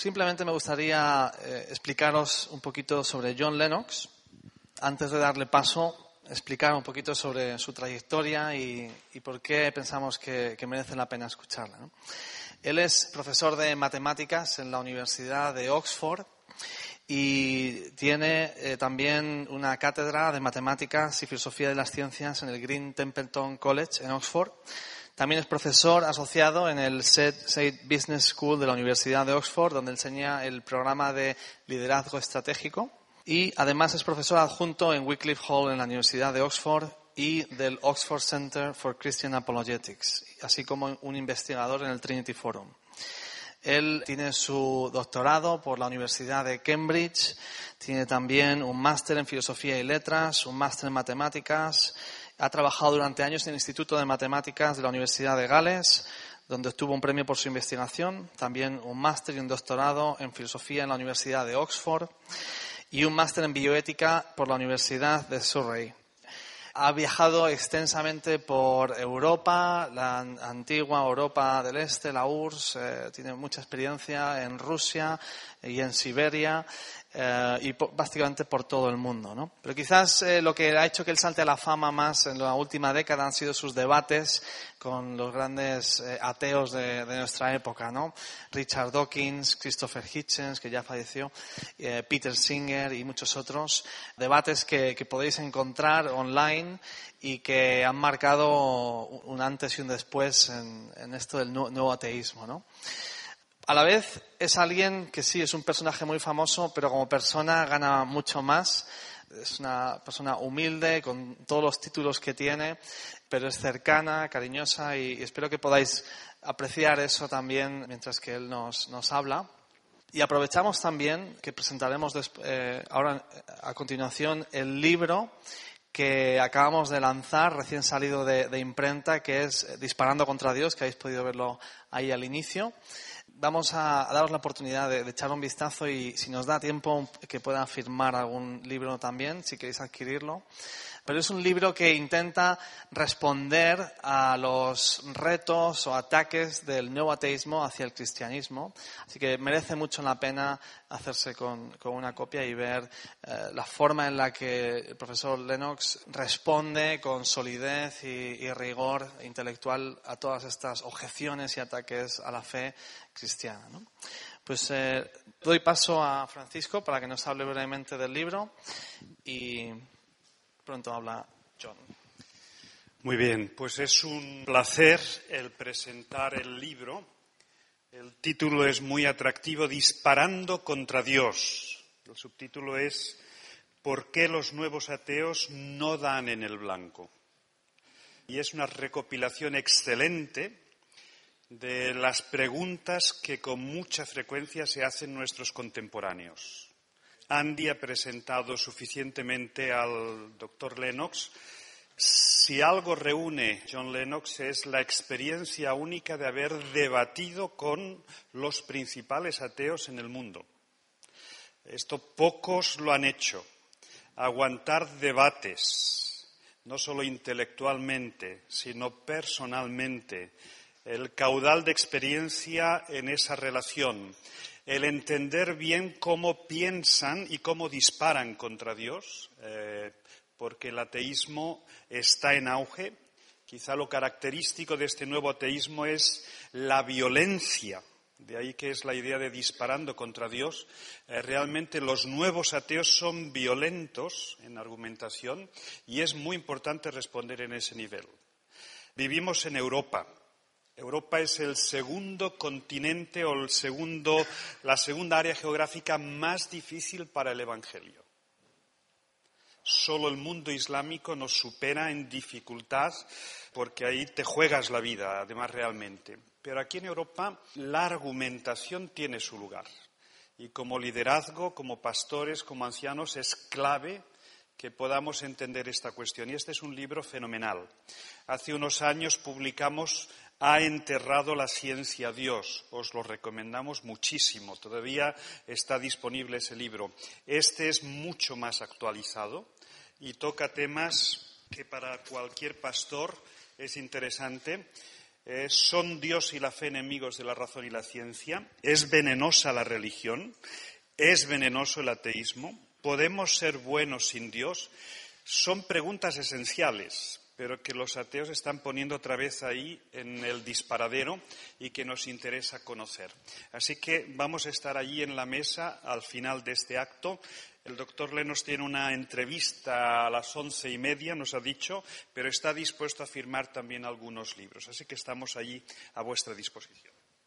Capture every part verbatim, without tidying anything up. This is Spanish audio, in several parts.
simplemente me gustaría eh, explicaros un poquito sobre John Lennox. Antes de darle paso, explicar un poquito sobre su trayectoria y, y por qué pensamos que, que merece la pena escucharla, ¿no? Él es profesor de matemáticas en la Universidad de Oxford y tiene eh, también una cátedra de matemáticas y filosofía de las ciencias en el Green Templeton College en Oxford. También es profesor asociado en el S E D Business School de la Universidad de Oxford, donde enseña el programa de liderazgo estratégico. Y además es profesor adjunto en Wycliffe Hall en la Universidad de Oxford y del Oxford Center for Christian Apologetics, así como un investigador en el Trinity Forum. Él tiene su doctorado por la Universidad de Cambridge, tiene también un máster en Filosofía y Letras, un máster en Matemáticas, ha trabajado durante años en el Instituto de Matemáticas de la Universidad de Gales, donde obtuvo un premio por su investigación, también un máster y un doctorado en Filosofía en la Universidad de Oxford y un máster en Bioética por la Universidad de Surrey. Ha viajado extensamente por Europa, la antigua Europa del Este, la U R S S, eh, tiene mucha experiencia en Rusia y en Siberia eh, y po- básicamente por todo el mundo, ¿no? Pero quizás eh, lo que ha hecho que él salte a la fama más en la última década han sido sus debates con los grandes eh, ateos de, de nuestra época, ¿no? Richard Dawkins, Christopher Hitchens, que ya falleció, eh, Peter Singer y muchos otros. Debates que, que podéis encontrar online y que han marcado un antes y un después en, en esto del nu- nuevo ateísmo, ¿no? A la vez es alguien que sí, es un personaje muy famoso, pero como persona gana mucho más. Es una persona humilde, con todos los títulos que tiene, pero es cercana, cariñosa y espero que podáis apreciar eso también mientras que él nos, nos habla. Y aprovechamos también que presentaremos desp- eh, ahora a continuación el libro que acabamos de lanzar, recién salido de, de imprenta, que es Disparando contra Dios, que habéis podido verlo ahí al inicio. Vamos a, a daros la oportunidad de, de echar un vistazo y, si nos da tiempo, que puedan firmar algún libro también, si queréis adquirirlo. Pero es un libro que intenta responder a los retos o ataques del nuevo ateísmo hacia el cristianismo. Así que merece mucho la pena hacerse con, con una copia y ver eh, la forma en la que el profesor Lennox responde con solidez y, y rigor intelectual a todas estas objeciones y ataques a la fe cristiana, ¿no? Pues eh, doy paso a Francisco para que nos hable brevemente del libro y pronto habla John. Muy bien, pues es un placer el presentar el libro. El título es muy atractivo, Disparando contra Dios. El subtítulo es ¿Por qué los nuevos ateos no dan en el blanco? Y es una recopilación excelente de las preguntas que con mucha frecuencia se hacen nuestros contemporáneos. Andy ha presentado suficientemente al doctor Lennox. Si algo reúne John Lennox es la experiencia única de haber debatido con los principales ateos en el mundo. Esto pocos lo han hecho. Aguantar debates, no solo intelectualmente, sino personalmente. El caudal de experiencia en esa relación. El entender bien cómo piensan y cómo disparan contra Dios, eh, porque el ateísmo está en auge. Quizá lo característico de este nuevo ateísmo es la violencia. De ahí que es la idea de disparando contra Dios. Eh, realmente los nuevos ateos son violentos en argumentación y es muy importante responder en ese nivel. Vivimos en Europa. Europa es el segundo continente o el segundo, la segunda área geográfica más difícil para el Evangelio. Solo el mundo islámico nos supera en dificultad porque ahí te juegas la vida, además realmente. Pero aquí en Europa la argumentación tiene su lugar. Y como liderazgo, como pastores, como ancianos, es clave que podamos entender esta cuestión. Y este es un libro fenomenal. Hace unos años publicamos Ha enterrado la ciencia Dios. Os lo recomendamos muchísimo. Todavía está disponible ese libro. Este es mucho más actualizado y toca temas que para cualquier pastor es interesante. Eh, ¿Son Dios y la fe enemigos de la razón y la ciencia? ¿Es venenosa la religión? ¿Es venenoso el ateísmo? ¿Podemos ser buenos sin Dios? Son preguntas esenciales, pero que los ateos están poniendo otra vez ahí en el disparadero y que nos interesa conocer. Así que vamos a estar allí en la mesa al final de este acto. El doctor Lennox tiene una entrevista a las once y media, nos ha dicho, pero está dispuesto a firmar también algunos libros. Así que estamos allí a vuestra disposición.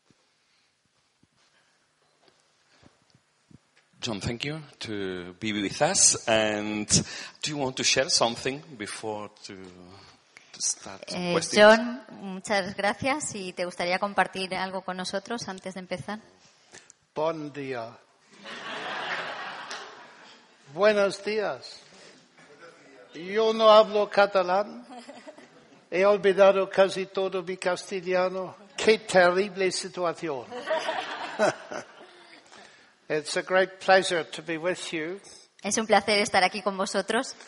John, thank you to be with us. And do you want to share something before to, to start some eh, questions? John, muchas gracias. ¿Y te gustaría compartir algo con nosotros antes de empezar? Bon día. Buenos días. Yo no hablo catalán. He olvidado casi todo mi castellano. Qué terrible situación. It's a great pleasure to be with you. Es un placer estar aquí con vosotros.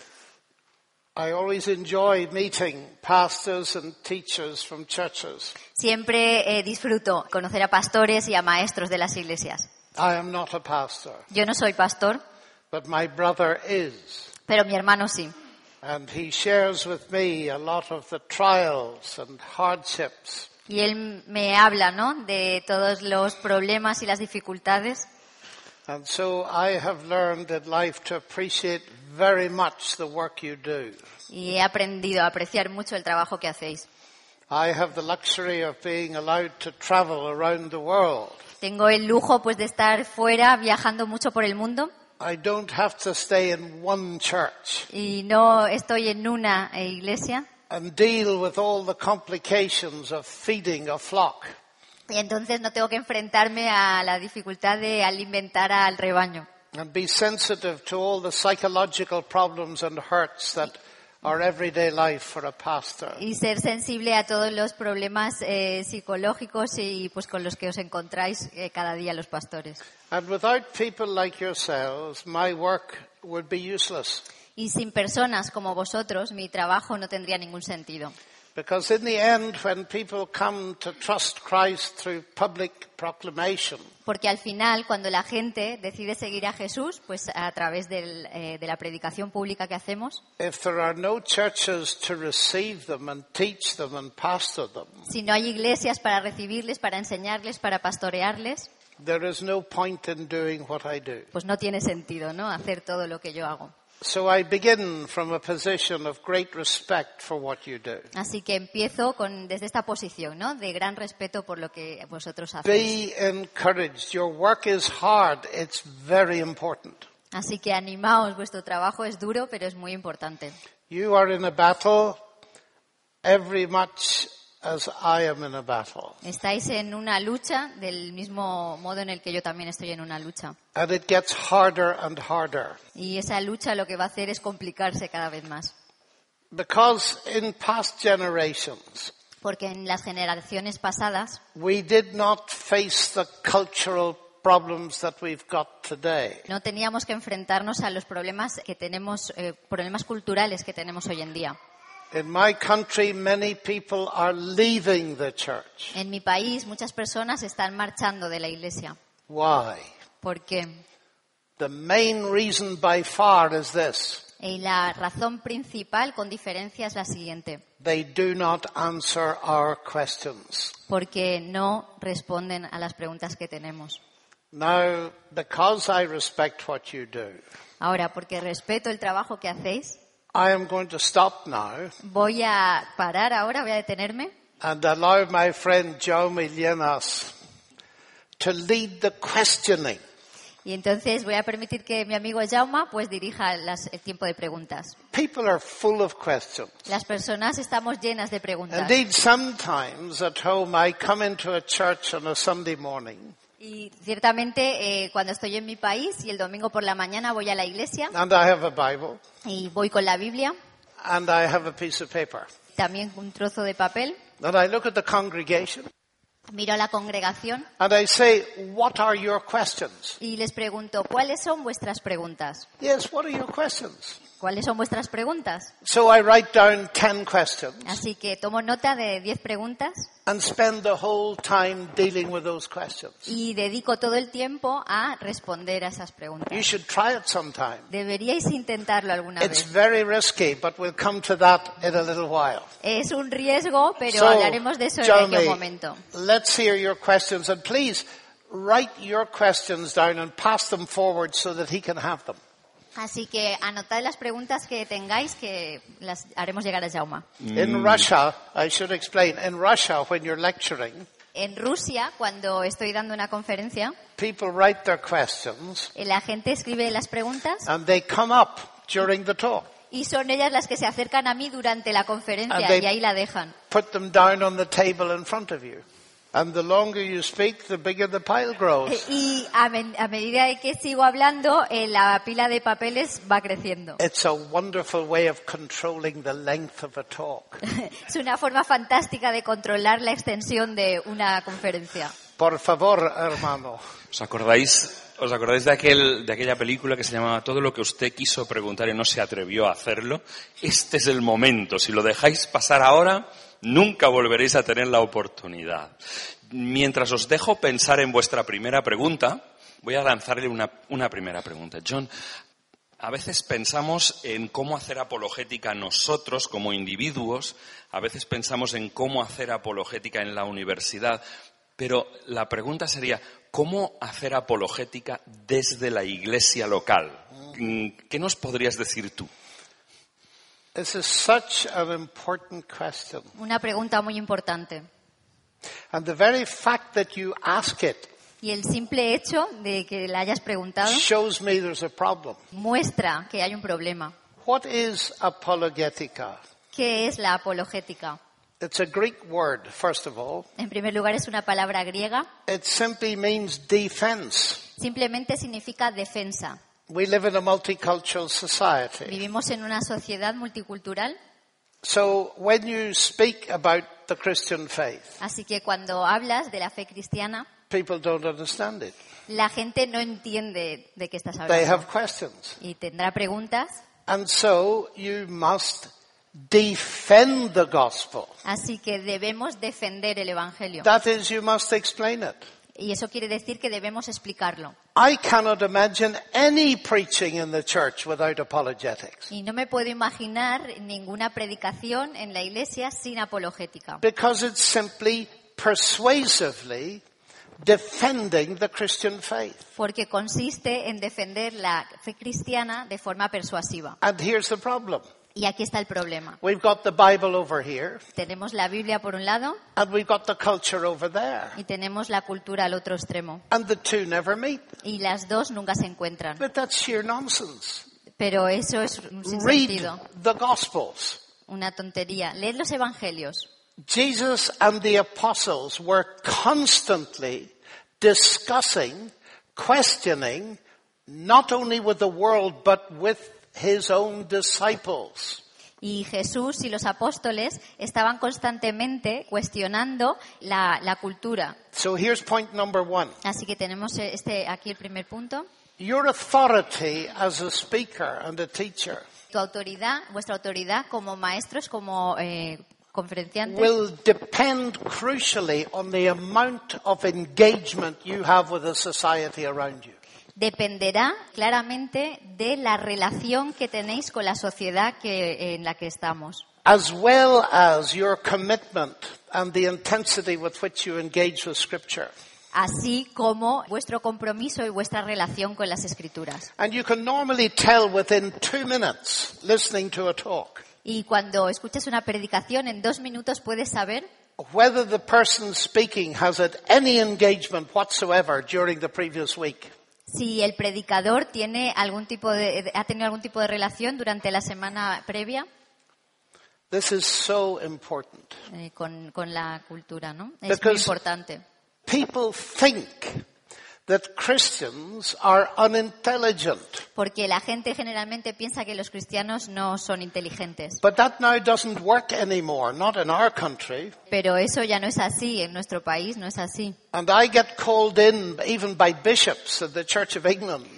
I always enjoy meeting pastors and teachers from churches. Siempre eh, disfruto conocer a pastores y a maestros de las iglesias. I am not a pastor, Yo no soy pastor, but my brother is. pero mi hermano sí. And he shares with me a lot of the trials and hardships. Y él me habla, ¿no?, de todos los problemas y las dificultades. And so I have learned in life to appreciate very much the work you do. Y he aprendido a apreciar mucho el trabajo que hacéis. I have the luxury of being allowed to travel around the world. Tengo el lujo, pues, de estar fuera, viajando mucho por el mundo. I don't have to stay in one church Y no estoy en una eh, iglesia. and deal with all the complications of feeding a flock. Y entonces no tengo que enfrentarme a la dificultad de alimentar al rebaño. And be sensitive to all the psychological problems and hurts that are everyday life for a pastor. Y ser sensible a todos los problemas eh, psicológicos y pues con los que os encontráis eh, cada día los pastores. And without people like yourselves, my work would be useless. Y sin personas como vosotros, mi trabajo no tendría ningún sentido. Because in the end, when people come to trust Christ through public proclamation, Porque al final, cuando la gente decide seguir a Jesús, pues a través del, eh, de la predicación pública que hacemos, if there are no churches to receive them and teach them and pastor them, si no hay iglesias para recibirles, para enseñarles, para pastorearles, there is no point in doing what I do. pues no tiene sentido, ¿no?, hacer todo lo que yo hago. So I begin from a position of great respect for what you do. Así que empiezo con, desde esta posición, ¿no?, de gran respeto por lo que vosotros hacéis. Be encouraged. Your work is hard. It's very important. Así que animaos, vuestro trabajo es duro, pero es muy importante. You are in a battle every much as I am in a battle. Estáis en una lucha del mismo modo en el que yo también estoy en una lucha. And it gets harder and harder. Y esa lucha lo que va a hacer es complicarse cada vez más. Because in past generations, Porque en las generaciones pasadas we did not face the cultural problems that we've got today. no teníamos que enfrentarnos a los problemas que tenemos, eh, problemas culturales que tenemos hoy en día. In my country, many people are leaving the church. En mi país muchas personas están marchando de la iglesia. Why? ¿Por qué? The main reason by far is this. Y la razón principal, con diferencia, es la siguiente. They do not answer our questions. Porque no responden a las preguntas que tenemos. Now, because I respect what you do, Ahora, porque respeto el trabajo que hacéis, I am going to stop now voy a parar ahora, voy a detenerme and allow my friend Jaume Llenas to lead the questioning. y entonces voy a permitir que mi amigo Jauma pues dirija las- el tiempo de preguntas. People are full of questions. Las personas estamos llenas de preguntas. Indeed, sometimes at home I come into a church on a Sunday morning Y ciertamente eh, cuando estoy en mi país y el domingo por la mañana voy a la iglesia and I have a Bible y voy con la Biblia, and I have a piece of paper. también un trozo de papel, And I look at the congregation miro a la congregación and I say, what are your questions? y les pregunto, ¿cuáles son vuestras preguntas? Yes, what are your questions? ¿Cuáles son vuestras preguntas? So I write down ten questions Así que tomo nota de diez preguntas and spend the whole time dealing with those questions. y dedico todo el tiempo a responder a esas You preguntas. should try it sometime. Deberíais intentarlo alguna It's vez. very risky, but we'll come to that in a little while. Es un riesgo, pero So, hablaremos de eso en aquel Jeremy, momento. let's hear your questions, and please write your questions down and pass them forward so that he can have them. Así que anotad las preguntas que tengáis, que las haremos llegar a Jaume. In Russia, I should explain, in Russia, when you're lecturing, En Rusia, cuando estoy dando una conferencia, people write their questions eh, la gente escribe las preguntas and they come up during the talk. y son ellas las que se acercan a mí durante la conferencia And they- y ahí la dejan. Put them down on the table in front of you. And the longer you speak, the bigger the pile Eh, grows. Y a, men- a medida de que sigo hablando, eh, la pila de papeles va creciendo. It's a wonderful way of controlling the length of a talk. Es una forma fantástica de controlar la extensión de una conferencia. Por favor, hermano. ¿Os acordáis, os acordáis de, aquel, de aquella película que se llamaba Todo lo que usted quiso preguntar y no se atrevió a hacerlo? Este es el momento. Si lo dejáis pasar ahora, nunca volveréis a tener la oportunidad. Mientras os dejo pensar en vuestra primera pregunta, voy a lanzarle una, una primera pregunta. John, a veces pensamos en cómo hacer apologética nosotros como individuos, a veces pensamos en cómo hacer apologética en la universidad, pero la pregunta sería, ¿cómo hacer apologética desde la iglesia local? ¿Qué nos podrías decir tú? This is such an important question. Una pregunta muy importante. And the very fact that you ask it Y el simple hecho de que la hayas preguntado shows me there's a problem. muestra que hay un problema. What is apologetica? ¿Qué es la apologética? It's a Greek word, first of all. En primer lugar, es una palabra griega. It simply means defense. Simplemente significa defensa. We live in a multicultural society. Vivimos en una sociedad multicultural, So when you speak about the Christian faith, así que cuando hablas de la fe cristiana, people don't understand it. la gente no entiende de qué estás They hablando have questions. y tendrá preguntas. And so you must defend the gospel. Así que debemos defender el Evangelio. That is, you must explain it. Y eso quiere decir que debemos explicarlo. I cannot imagine any preaching in the church without apologetics. Y no me puedo imaginar ninguna predicación en la iglesia sin apologética. Because it's simply persuasively defending the Christian faith. Porque consiste en defender la fe cristiana de forma persuasiva. And here's the problem. Y aquí está el problema. We've got the Bible over here, Tenemos la Biblia por un lado and we've got the culture over there. y tenemos la cultura al otro extremo. And the two never meet. Y las dos nunca se encuentran. But that's sheer nonsense. Pero eso es un Read sinsentido, the Gospels. una tontería. Leed los evangelios. Jesus and the apostles were constantly discussing, questioning, not only with the world, but with his own disciples. Y Jesús y los apóstoles estaban constantemente cuestionando la, la cultura. So here's point number one. Así que tenemos este, aquí el primer punto. Your authority as a speaker and a teacher Tu autoridad, vuestra autoridad como maestros, como eh, conferenciantes, will depend crucially on the amount of engagement you have with the society around you. dependerá claramente de la relación que tenéis con la sociedad que, en la que estamos. As well as your commitment and the intensity with which you engage with Scripture. Así como vuestro compromiso y vuestra relación con las Escrituras. And you can normally tell within two minutes listening to a talk Y cuando escuchas una predicación, en dos minutos puedes saber whether the person speaking has had any engagement whatsoever during the previous week. si el predicador tiene algún tipo de, ha tenido algún tipo de relación durante la semana previa This is so important. eh, con, con la cultura, ¿no? Es Because- muy importante. People think that Christians are unintelligent. Porque la gente generalmente piensa que los cristianos no son inteligentes. But that now doesn't work anymore, not in our country. Pero eso ya no es así, en nuestro país no es así. And I get called in even by bishops of the Church of England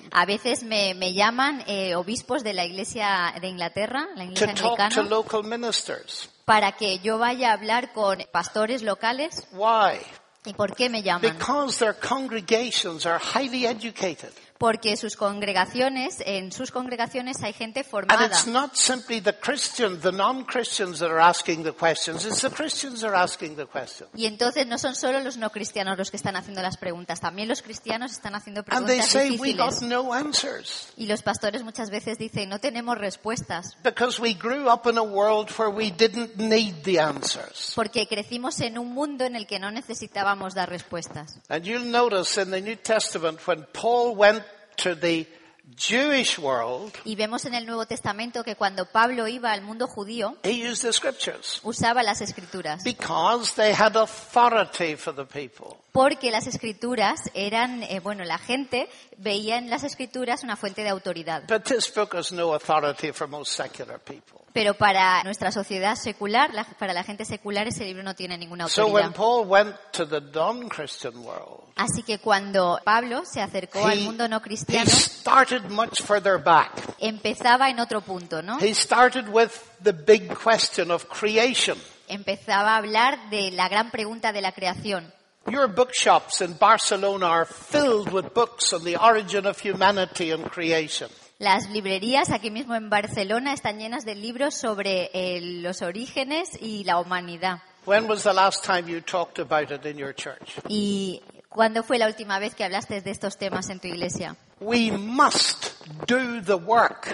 A veces me, me llaman eh, obispos de la Iglesia de Inglaterra, la to Iglesia talk to anglicana, local ministers. para que yo vaya a hablar con pastores locales. Why? ¿Y por qué me llaman? Because their congregations are highly educated. Porque sus congregaciones, en sus congregaciones hay gente And formada. it's not simply the Christians, the non-Christians that are asking the questions, it's the Christians that are asking the questions. Y entonces no son solo los no cristianos los que están haciendo las preguntas, también los cristianos están haciendo And they preguntas say we got difíciles. no answers. Y los pastores muchas veces dicen, no tenemos respuestas, Because we grew up in a world where we didn't need the answers. porque crecimos en un mundo en el que no necesitábamos dar respuestas. And you'll notice in the New Testament when Paul went to the Jewish world, Y vemos en el Nuevo Testamento que cuando Pablo iba al mundo judío, he used the scriptures usaba las escrituras, because they had authority for the people. porque las escrituras eran, eh, bueno, la gente veía en las escrituras una fuente de autoridad. But this book has no authority for most secular people. Pero para nuestra sociedad secular, la- para la gente secular, ese libro no tiene ninguna So when autoridad. Paul went to the non-Christian world, Así que cuando Pablo se acercó al he, mundo no he cristiano, started much further back. empezaba en otro punto, ¿no? He started with the big question of creation. Empezaba a hablar de la gran pregunta de la creación. Your bookshops in Barcelona are filled with books on the origin of humanity and creation. Las librerías aquí mismo en Barcelona están llenas de libros sobre eh, los orígenes y la humanidad. When was the last time you talked about it in your church? ¿Y cuándo fue la última vez que hablaste de estos temas en tu iglesia? We must do the work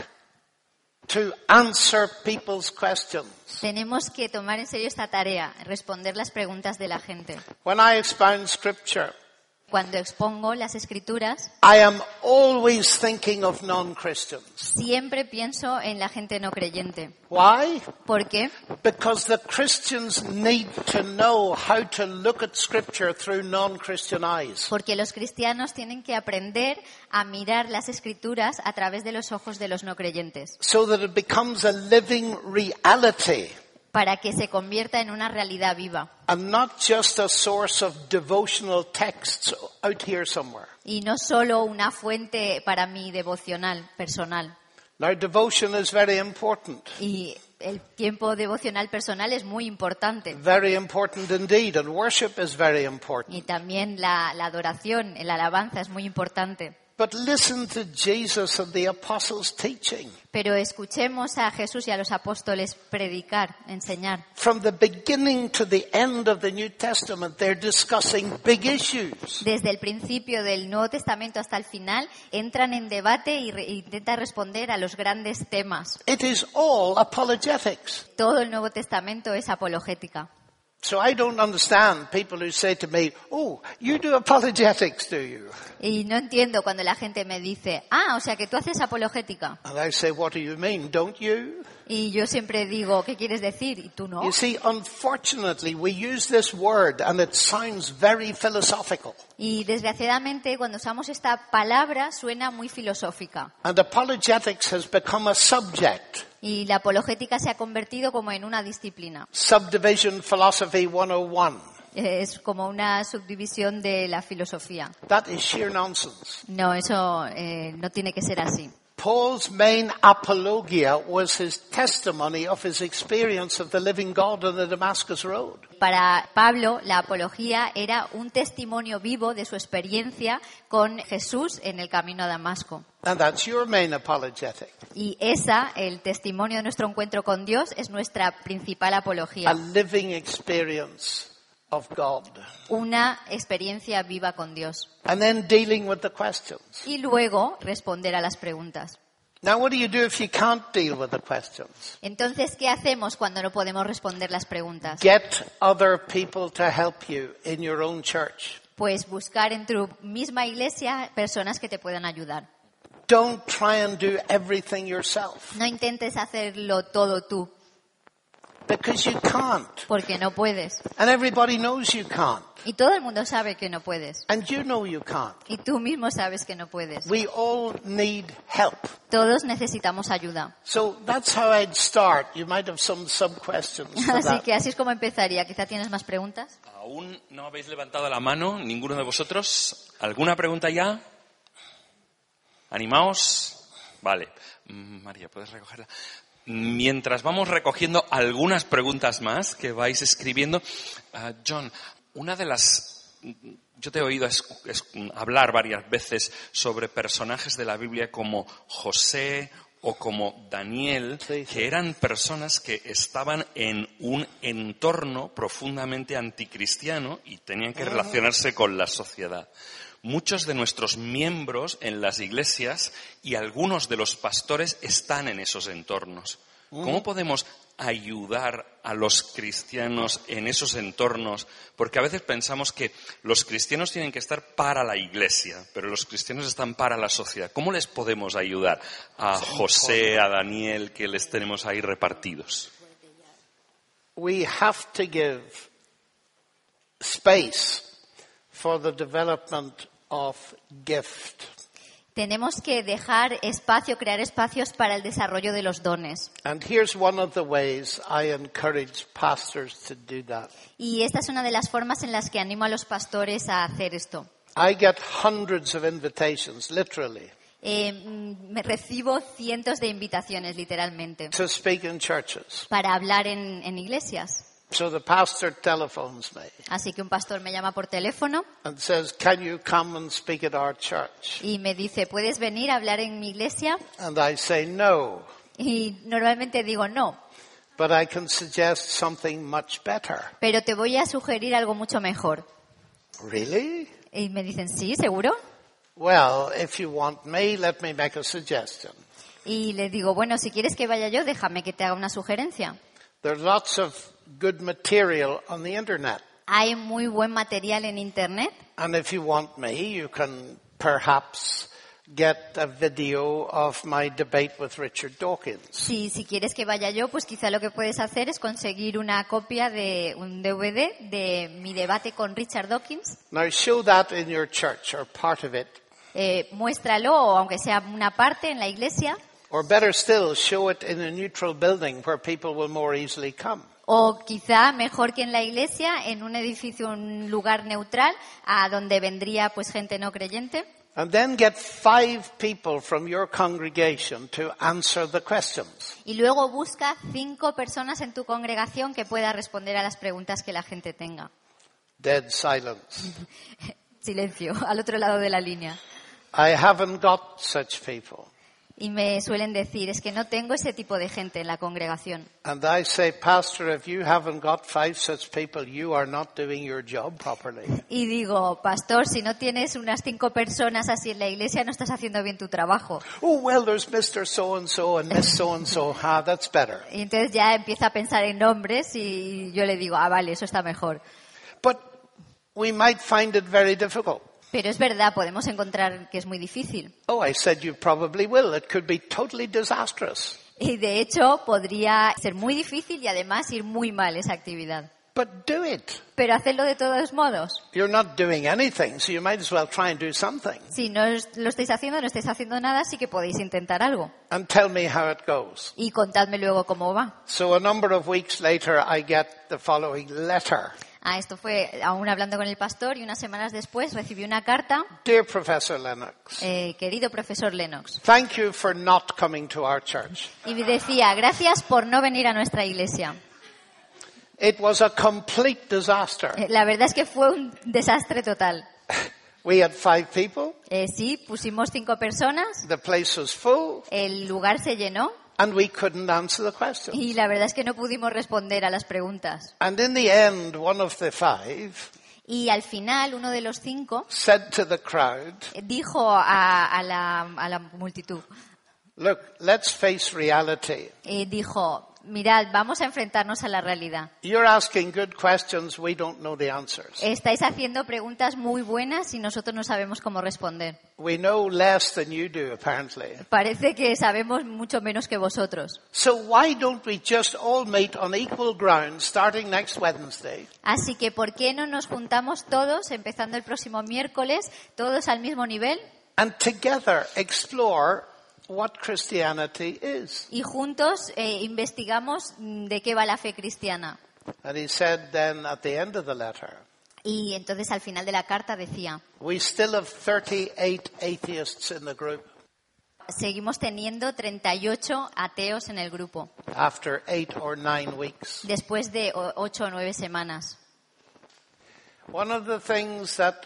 to answer people's questions. Tenemos que tomar en serio esta tarea, responder las preguntas de la gente. When I expound scripture, Cuando expongo las escrituras, I am always thinking of non-Christians. siempre pienso en la gente no creyente. Why? ¿Por qué? Because the Christians need to know how to look at scripture through non-Christian eyes. Porque los cristianos tienen que aprender a mirar las escrituras a través de los ojos de los no creyentes, So that it becomes a living reality para que se convierta en una realidad viva and not just a source of devotional texts out here somewhere. y no solo una fuente para mi devocional personal. Now, devotion is very important. Y el tiempo devocional personal es muy importante. Very important indeed. And worship is very important. Y también la, la adoración, la alabanza es muy importante. But listen to Jesus and the apostles' teaching. Pero escuchemos a Jesús y a los apóstoles predicar, enseñar. From the beginning to the end of the New Testament, they're discussing big issues. Desde el principio del Nuevo Testamento hasta el final, entran en debate y re- intentan responder a los grandes temas. It is all apologetics. Todo el Nuevo Testamento es apologética. So I don't understand people who say to me, oh, you do apologetics, do you? Y no entiendo cuando la gente me dice, ah, o sea que tú haces apologética. And I say, what do you mean? Don't you? Y yo siempre digo, ¿qué quieres decir? Y tú no. You see, unfortunately, we use this word and it sounds very philosophical. Y desgraciadamente cuando usamos esta palabra suena muy filosófica. And apologetics has become a subject. Y la apologética se ha convertido como en una disciplina. Subdivision Philosophy one oh one. Es como una subdivisión de la filosofía. That is sheer nonsense. No, eso eh, no tiene que ser así. Paul's main apologia was his testimony of his experience of the living God on the Damascus Road. Para Pablo, la apología era un testimonio vivo de su experiencia con Jesús en el camino a Damasco. And that's your main apologetic. Y esa, el testimonio de nuestro encuentro con Dios, es nuestra principal A apología. living experience of God. Una experiencia viva con Dios. And then dealing with the questions. Y luego responder a las preguntas. Now, what do you do if you can't deal with the questions? Entonces, ¿qué hacemos cuando no podemos responder las preguntas? Get other people to help you in your own church. Pues buscar en tu misma iglesia personas que te puedan ayudar. Don't try and do everything yourself, No intentes hacerlo todo tú, because you can't. porque no puedes. And everybody knows you can't. Y todo el mundo sabe que no puedes. And you know you can't. Y tú mismo sabes que no puedes. We all need help. Todos necesitamos ayuda. So that's how I'd start. You might have some sub-questions for Así that. que así es como empezaría. Quizá tienes más preguntas. ¿Aún no habéis levantado la mano, ninguno de vosotros? ¿Alguna pregunta ya? Animaos. Vale. María, ¿puedes recogerla? Mientras vamos recogiendo algunas preguntas más que vais escribiendo, uh, John, una de las... Yo te he oído es, es, hablar varias veces sobre personajes de la Biblia como José o como Daniel, Sí, sí. que eran personas que estaban en un entorno profundamente anticristiano y tenían que relacionarse con la sociedad. Muchos de nuestros miembros en las iglesias y algunos de los pastores están en esos entornos. ¿Cómo podemos ayudar a los cristianos en esos entornos? Porque a veces pensamos que los cristianos tienen que estar para la iglesia, pero los cristianos están para la sociedad. ¿Cómo les podemos ayudar a José, a Daniel, que les tenemos ahí repartidos? We have to give space for the development of gift. Tenemos que dejar espacio, crear espacios para el desarrollo de los dones. And here's one of the ways I encourage pastors to do that. Y esta es una de las formas en las que animo a los pastores a hacer esto. I get hundreds of invitations, literally, Eh, mm, me recibo cientos de invitaciones, literalmente, to speak in churches. para hablar en, en iglesias. So the pastor telephones me Así que un pastor me llama por teléfono and says, can you come and speak at our church? y me dice, ¿puedes venir a hablar en mi iglesia? And I say, no, Y normalmente digo no, but I can suggest something much better. pero te voy a sugerir algo mucho mejor. Really? Y me dicen, ¿sí, seguro? Well, if you want me, let me make a suggestion. Y le digo, bueno, si quieres que vaya yo, déjame que te haga una sugerencia. There's lots of good material on the internet. Hay muy buen material en Internet. And if you want me, you can perhaps get a video of my debate with Richard Dawkins. Si, si quieres que vaya yo, pues quizá lo que puedes hacer es conseguir una copia de un D V D de mi debate con Richard Dawkins. Now show that in your church or part of it. Eh, muéstralo, o aunque sea una parte en la iglesia. Or better still, show it in a neutral building where people will more easily come. O quizá, mejor que en la iglesia, en un edificio, un lugar neutral, a donde vendría pues gente no creyente. And then get five people from your congregation to answer the questions. Y luego busca cinco personas en tu congregación que puedan responder a las preguntas que la gente tenga. Dead silence. Silencio, al otro lado de la línea. I haven't got such people. Y me suelen decir, es que no tengo ese tipo de gente en la congregación. And I say, Pastor, if you haven't got five such people, you are not doing your job properly. Y digo, pastor, si no tienes unas cinco personas así en la iglesia, no estás haciendo bien tu trabajo. Oh, well, there's Mister So-and-so and Miss So-and-so. Ah, that's better. Y entonces ya empieza a pensar en nombres y yo le digo, ah, vale, eso está mejor. But we might find it very difficult. Pero es verdad, podemos encontrar que es muy difícil. Oh, I said you probably will. It could be totally disastrous. Y de hecho, podría ser muy difícil y además ir muy mal esa actividad. But do it. Pero hacerlo de todos modos. You're not doing anything, so you might as well try and do something. Si no es- lo estáis haciendo, no estáis haciendo nada, sí que podéis intentar algo. And tell me how it goes. Y contadme luego cómo va. So a number of weeks later, I get the following letter. Ah, esto fue aún hablando con el pastor y unas semanas después recibí una carta. Dear Professor Lennox, Eh, querido profesor Lennox. thank you for not coming to our church. Y me decía, gracias por no venir a nuestra iglesia. It was a complete disaster. Eh, La verdad es que fue un desastre total. We had five people, Eh, sí, pusimos cinco personas, the place was full, el lugar se llenó and we couldn't answer the question. y la verdad es que no pudimos responder a las preguntas. And in the end, one of the five Y al final, uno de los cinco said to the crowd, eh, dijo a, a la, a la multitud, look, let's face reality. eh, dijo, mirad, vamos a enfrentarnos a la realidad. You're asking good questions, we don't know the answers. Estáis haciendo preguntas muy buenas y nosotros no sabemos cómo responder. We know less than you do, apparently. Parece que sabemos mucho menos que vosotros. So why don't we just all meet on equal ground starting next Wednesday Así que, ¿por qué no nos juntamos todos, empezando el próximo miércoles, todos al mismo nivel and together explore what Christianity is? y juntos eh, investigamos mm, de qué va la fe cristiana? And he said then at the end of the letter, Y entonces al final de la carta decía, we still have thirty-eight atheists in the group. Seguimos teniendo treinta y ocho ateos en el grupo, after eight or nine weeks. después de o- ocho o nueve semanas. One of the things that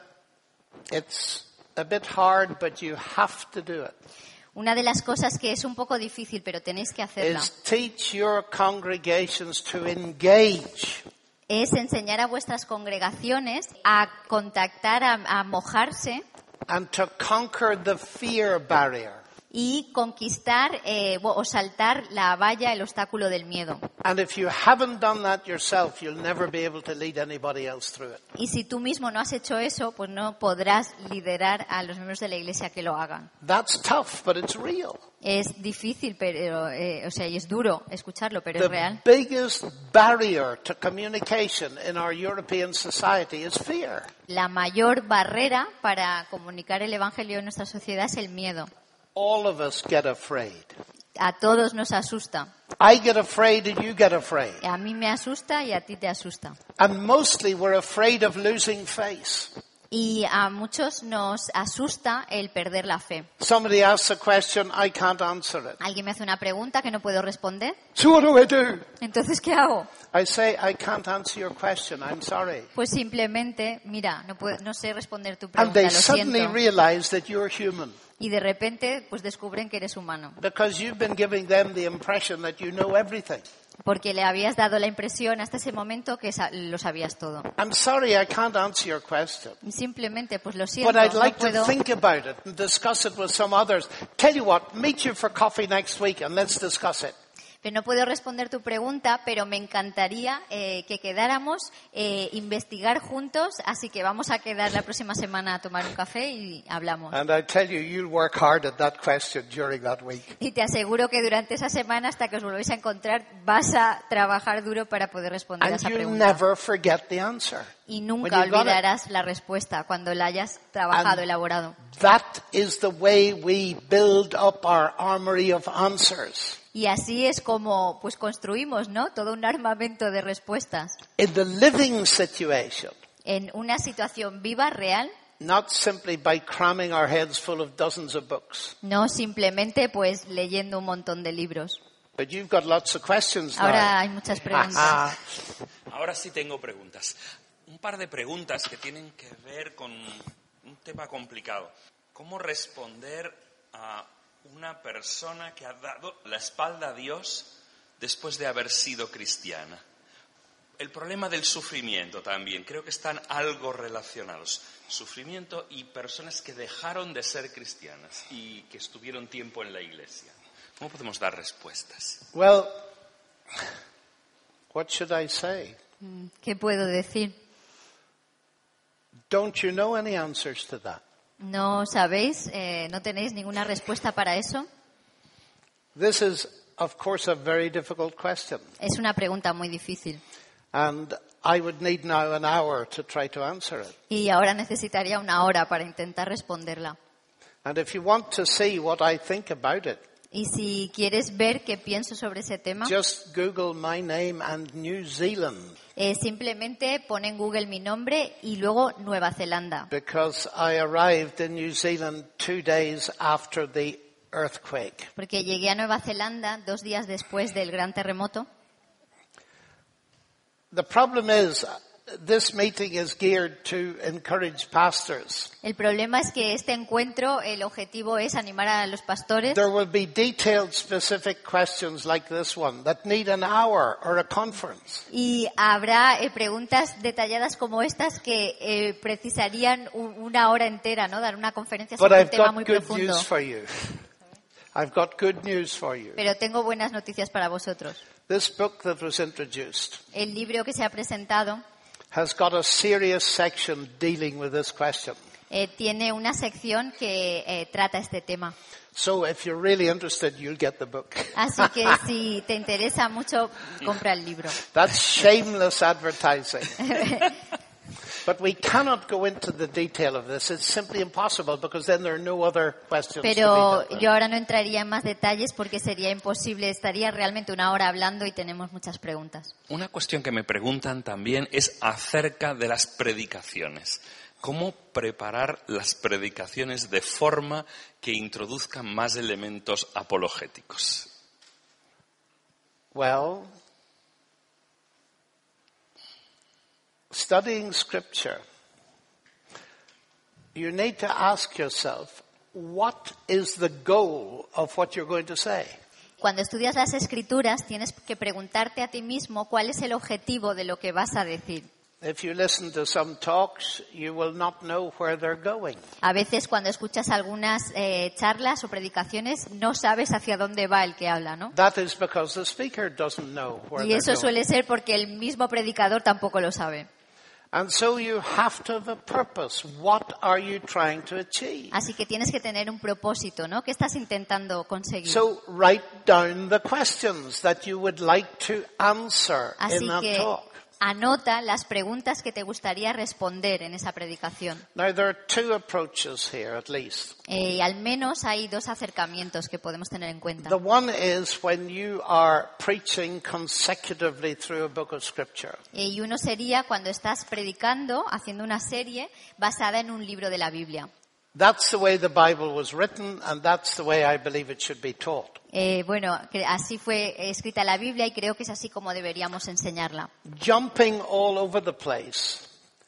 it's a bit hard, but you have to do it, Una de las cosas que es un poco difícil, pero tenéis que hacerla, is teach your congregations to engage. es enseñar a vuestras congregaciones a contactar, a, a mojarse And to conquer the fear barrier. y conquistar eh, o saltar la valla, el obstáculo del miedo. And if you haven't done that yourself, you'll never be able to lead anybody else through it. Y si tú mismo no has hecho eso, pues no podrás liderar a los miembros de la iglesia que lo hagan. That's tough, but it's real. Es difícil, pero, eh, o sea, y es duro escucharlo, pero es The real. biggest barrier to communication in our European society is fear. La mayor barrera para comunicar el evangelio en nuestra sociedad es el miedo. All of us get afraid. A todos nos asusta. I get afraid and you get afraid. A mí me asusta y a ti te asusta. And mostly we're afraid of losing face. Y a muchos nos asusta el perder la fe. Somebody asks a question, I can't answer it. Alguien me hace una pregunta que no puedo responder. So what do I do? Entonces, ¿qué hago? I say, I can't answer your question, I'm sorry. Pues simplemente, mira, no, puedo, no sé responder tu And pregunta, they lo suddenly siento. realize that you're human. Y de repente, pues descubren que eres humano. Because you've been giving them the impression that you know everything. Porque le habías dado la impresión hasta ese momento que sa- lo sabías todo. I'm sorry, I can't answer your question. Y simplemente, pues lo siento, But I'd no like to puedo. think about it and discuss it with some others. Tell you what, meet you for coffee next week and let's discuss it. Pero no puedo responder tu pregunta, pero me encantaría eh, que quedáramos, eh, investigar juntos, así que vamos a quedar la próxima semana a tomar un café y hablamos. And I tell you, you'll work hard at that question during that week. Y te aseguro que durante esa semana, hasta que os volvéis a encontrar, vas a trabajar duro para poder responder a And esa you'll pregunta. never forget the answer. Y When nunca you've got it. olvidarás la respuesta cuando la hayas trabajado, And- elaborado. That is the way we build up our armory of answers. Y así es como pues construimos, ¿no? Todo un armamento de respuestas In the living situation, en una situación viva, real, not simply by cramming our heads full of dozens of books. no simplemente pues leyendo un montón de libros. But you've got lots of questions now. Ahora hay muchas preguntas. Ah, Ahora sí tengo preguntas. Un par de preguntas que tienen que ver con un tema complicado. ¿Cómo responder a una persona que ha dado la espalda a Dios después de haber sido cristiana? El problema del sufrimiento también, creo que están algo relacionados. Sufrimiento y personas que dejaron de ser cristianas y que estuvieron tiempo en la iglesia. ¿Cómo podemos dar respuestas? well, what should I say? ¿Qué puedo decir? Don't you know any answers to that? ¿No sabéis? Eh, ¿No tenéis ninguna respuesta para eso? This is, of course, a very difficult question. Es una pregunta muy difícil. And I would need now an hour to try to answer it. Y ahora necesitaría una hora para intentar responderla. And if you want to see what I think about it, Y si quieres ver qué pienso sobre ese tema, just Google my name and New Zealand, eh, simplemente pon en Google mi nombre y luego Nueva Zelanda. because I arrived in New Zealand two days after the earthquake. Porque llegué a Nueva Zelanda dos días después del gran terremoto. The problem is, this meeting is geared to encourage pastors. El problema es que este encuentro, el objetivo es animar a los pastores. There will be detailed, specific questions like this one that need an hour or a conference. Y habrá eh, preguntas detalladas como estas que eh, precisarían un- una hora entera, ¿no? Dar una conferencia But sobre un I've tema got muy good profundo. news for you. I've got good news for you. Pero tengo buenas noticias para vosotros. This book that was introduced El libro que se ha presentado has got a serious section dealing with this question. eh, tiene una sección que eh, trata este tema. So if you're really interested, you'll get the book. Así que si te interesa mucho, compra el libro. That's shameless advertising. But we cannot go into the detail of this. It's simply impossible because then there are no other questions to be Pero dealt with. yo ahora no entraría en más detalles porque sería imposible, estaría realmente una hora hablando y tenemos muchas preguntas. Una cuestión que me preguntan también es acerca de las predicaciones. ¿Cómo preparar las predicaciones de forma que introduzcan más elementos apologéticos? Well, studying Scripture, you need to ask yourself, what is the goal of what you're going to say? Cuando estudias las Escrituras, tienes que preguntarte a ti mismo cuál es el objetivo de lo que vas a decir. If you listen to some talks, you will not know where they're going. A veces, cuando escuchas algunas eh, charlas o predicaciones, no sabes hacia dónde va el que habla, ¿no? That is because the speaker doesn't know where Y they're eso going. suele ser porque el mismo predicador tampoco lo sabe. And so you have to have a purpose. What are you trying to achieve? Así que tienes que tener un propósito, ¿no? ¿Qué estás intentando conseguir? So write down the questions that you would like to answer Así in that que talk. anota las preguntas que te gustaría responder en esa predicación. Now there are two approaches here at least. Eh, y al menos hay dos acercamientos que podemos tener en cuenta. The one is when you are preaching consecutively through a book of scripture. Eh, y uno sería cuando estás predicando, haciendo una serie basada en un libro de la Biblia. That's the way the Bible was written, and that's the way I believe it should be taught. Eh, bueno, que así fue escrita la Biblia y creo que es así como deberíamos enseñarla. Jumping all over the place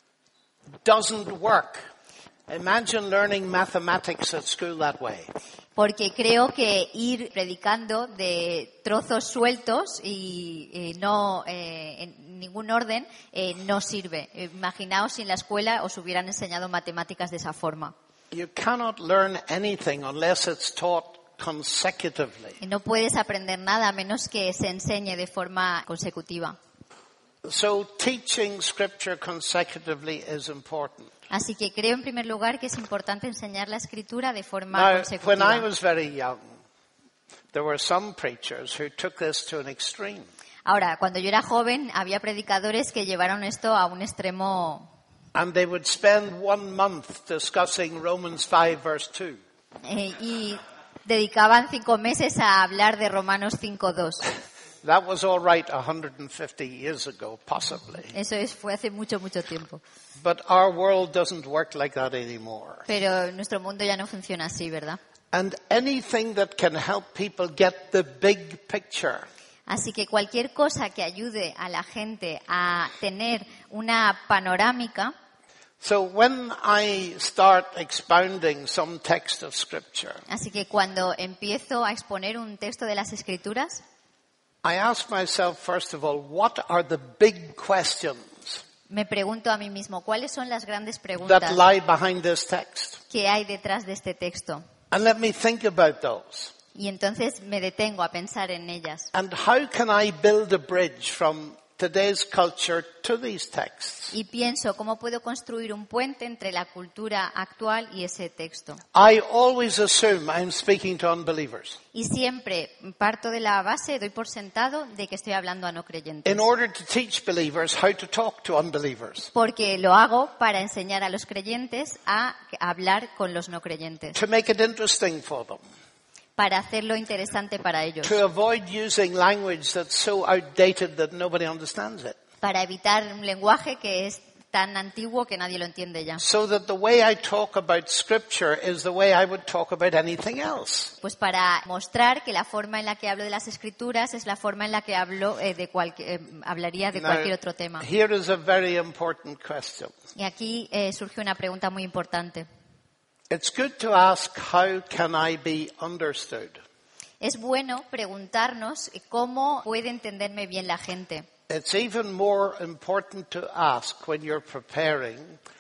doesn't work. Imagine learning mathematics at school that way. Porque creo que ir predicando de trozos sueltos y eh, no eh, en ningún orden eh, no sirve. Eh, Imaginaos si en la escuela os hubieran enseñado matemáticas de esa forma. You cannot learn anything unless it's taught consecutively. Y no puedes aprender nada a menos que se enseñe de forma consecutiva. So teaching scripture consecutively is important. Así que creo en primer lugar que es importante enseñar la escritura de forma Now, when I consecutiva. was very young, there were some preachers who took this to an extreme. Ahora, cuando yo era joven, había predicadores que llevaron esto a un extremo And they would spend one month discussing Romans five verse two. eh, y dedicaban cinco meses a hablar de Romanos cinco dos. That was all right one hundred fifty years ago, possibly. Eso es, fue hace mucho, mucho tiempo. But our world doesn't work like that anymore. Pero nuestro mundo ya no funciona así, ¿verdad? And anything that can help people get the big picture. Así que cualquier cosa que ayude a la gente a tener una panorámica. So when I start expounding some text of scripture, Así que cuando empiezo a exponer un texto de las Escrituras, I ask myself, first of all, what are the big questions me pregunto a mí mismo, ¿cuáles son las grandes that preguntas lie behind this text? que hay detrás de este texto? And let me think about those. Y entonces me detengo a pensar en ellas. And how can I build a bridge from today's culture to these texts? Y pienso cómo puedo construir un puente entre la cultura actual y ese texto. I always assume I'm speaking to unbelievers Y siempre parto de la base, doy por sentado de que estoy hablando a no creyentes. in order to teach believers how to talk to unbelievers, Porque lo hago para enseñar a los creyentes a hablar con los no creyentes. to make it interesting for them, Para hacerlo interesante para ellos. to avoid using language that's so outdated that nobody understands it, Para evitar un lenguaje que es tan antiguo que nadie lo entiende ya. so that the way I talk about scripture is the way I would talk about anything else. Pues para mostrar que la forma en la que hablo de las Escrituras es la forma en la que hablo eh, de cualquier, eh, hablaría de Now, cualquier otro tema. here is a very important question. Y aquí eh, surge una pregunta muy importante. It's good to ask, how can I be understood? Es bueno preguntarnos cómo puede entenderme bien la gente. It's even more important to ask when you're preparing,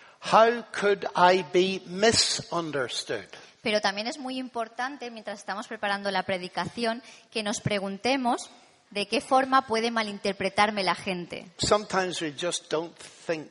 how could I be misunderstood? Pero también es muy importante, mientras estamos preparando la predicación, que nos preguntemos de qué forma puede malinterpretarme la gente. Sometimes we just don't think.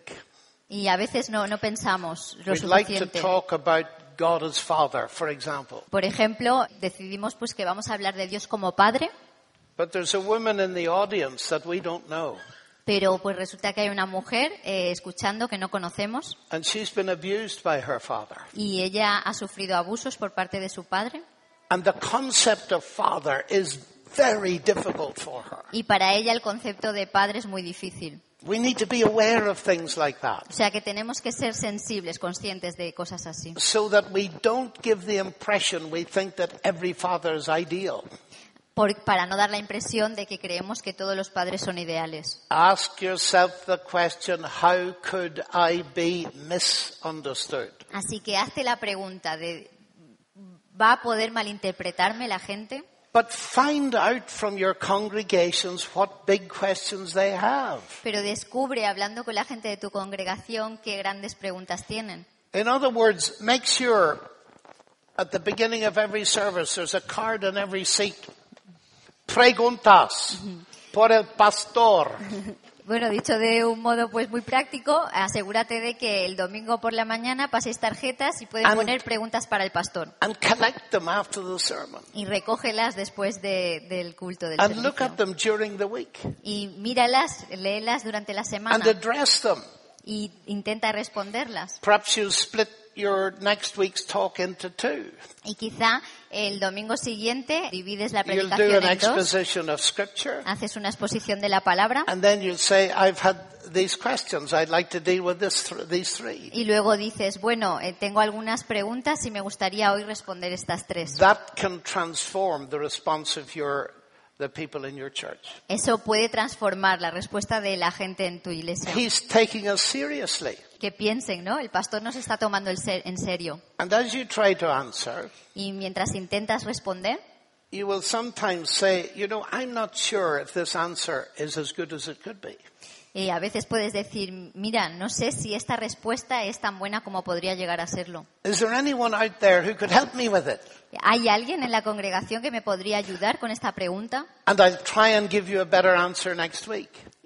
Y a veces no, no pensamos lo We'd like to suficiente. talk about God as Father, for example. Por ejemplo, decidimos pues que vamos a hablar de Dios como Padre, But there's a woman in the audience that we don't know. pero pues resulta que hay una mujer eh, escuchando que no conocemos And she's been abused by her father. y ella ha sufrido abusos por parte de su padre And the concept of father is very difficult for her. y para ella el concepto de padre es muy difícil. We need to be aware of things like that, O sea que tenemos que ser sensibles, conscientes de cosas así. so that we don't give the impression we think that every father is ideal. Por- para no dar la impresión de que creemos que todos los padres son ideales. Ask yourself the question, how could I be misunderstood? Así que hazte la pregunta de ¿va a poder malinterpretarme la gente? But find out from your congregations what big questions they have. Pero descubre, hablando con la gente de tu congregación, qué grandes preguntas tienen. In other words, make sure at the beginning of every service there's a card in every seat. Preguntas por el pastor. Bueno, dicho de un modo pues muy práctico, asegúrate de que el domingo por la mañana paséis tarjetas y pueden And- poner preguntas para el pastor. And collect them after the sermon. Y recógelas después de- del culto del And look servicio. at them during the week. Y míralas, léelas durante la And semana address them. y intenta responderlas. Perhaps you split your next week's talk into two. Y quizá el domingo siguiente divides la You'll do predicación an en dos, exposition of scripture. haces una exposición de la palabra And then you'll say, I've had these questions. I'd like to deal with this th- these three. y luego dices, bueno, eh, tengo algunas preguntas y me gustaría hoy responder estas tres. That can transform the response of your the people in your church. Eso puede transformar la respuesta de la gente en tu iglesia. He's taking us seriously. Que piensen, ¿no? El pastor nos está tomando el ser- en serio. And as you try to answer, Y mientras intentas responder, you will sometimes say, you know, I'm not sure if this answer is as good as it could be. eh, a veces puedes decir, mira, no sé si esta respuesta es tan buena como podría llegar a serlo. Is there anyone out there who could help me with it? ¿Hay alguien en la congregación que me podría ayudar con esta pregunta? And I'll try and give you a better answer next week.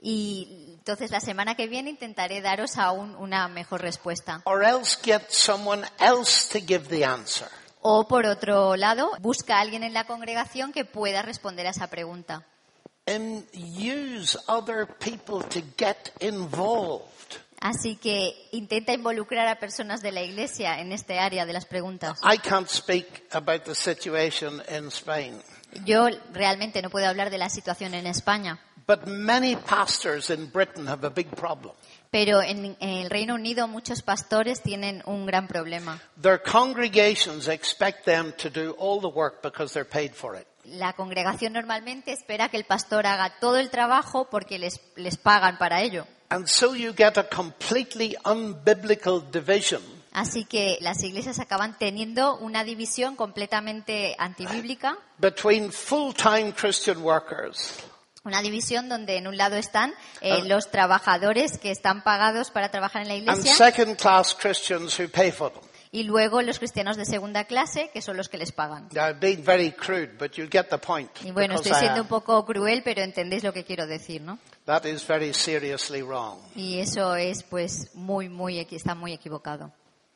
Y entonces la semana que viene intentaré daros aún una mejor respuesta. Or else get someone else to give the answer. O por otro lado, busca a alguien en la congregación que pueda responder a esa pregunta. And use other people to get involved. Así que intenta involucrar a personas de la iglesia en este área de las preguntas. I can't speak about the situation in Spain, Yo realmente no puedo hablar de la situación en España, but many pastors in Britain have a big problem. pero en, en el Reino Unido muchos pastores tienen un gran problema. Their congregations expect them to do all the work because they're paid for it. La congregación normalmente espera que el pastor haga todo el trabajo porque les, les pagan para ello. And so you get a completely unbiblical division Así que las iglesias acaban teniendo una división completamente antibíblica, between full-time Christian workers una división donde en un lado están eh, los trabajadores que están pagados para trabajar en la and iglesia second-class Christians who pay for them. y luego los cristianos de segunda clase que son los que les pagan. Now, I'm being very crude, but you get the point. Y bueno, because estoy I siendo am. un poco cruel, pero entendéis lo que quiero decir, ¿no? That is very seriously wrong. Y eso es pues muy, muy, equi- está muy equivocado.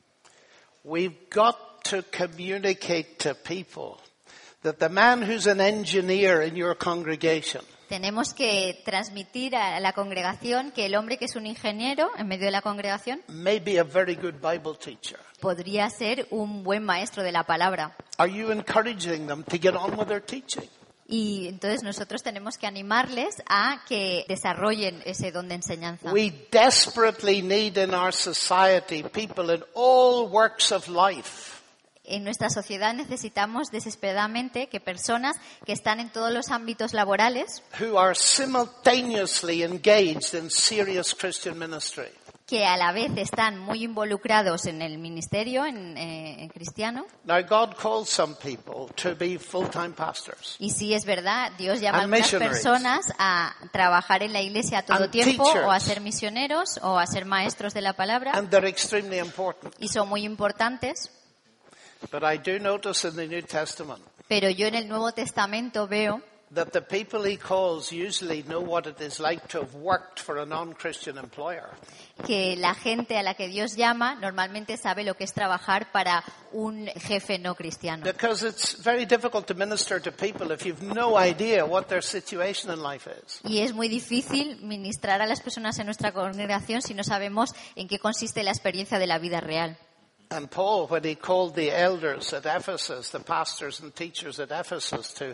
We've got to communicate to people that the man who's an engineer in your congregation Tenemos que transmitir a la congregación que el hombre que es un ingeniero en medio de la congregación may be a very good Bible teacher. podría ser un buen maestro de la palabra. Are you encouraging them to get on with their teaching? Y entonces nosotros tenemos que animarles a que desarrollen ese don de enseñanza. We desperately need in our society people in all works of life En nuestra sociedad necesitamos desesperadamente que personas que están en todos los ámbitos laborales, who are simultaneously engaged in serious Christian ministry. que a la vez están muy involucrados en el ministerio en, eh, en cristiano. Now, God calls some people to be full-time pastors. Y sí, es verdad, Dios llama a And algunas missionaries. personas a trabajar en la iglesia a todo And tiempo, teachers. o a ser misioneros, o a ser maestros de la palabra, And they're extremely important. y son muy importantes. But I do notice in the New Testament Pero yo en el Nuevo Testamento veo that the people he calls usually know what it is like to have worked for a non-Christian employer. que la gente a la que Dios llama normalmente sabe lo que es trabajar para un jefe no cristiano. Because it's very difficult to minister to people if you've no idea what their situation in life is. Y es muy difícil ministrar a las personas en nuestra congregación si no sabemos en qué consiste la experiencia de la vida real. And Paul, when he called the elders at Ephesus, the pastors and teachers at Ephesus to him,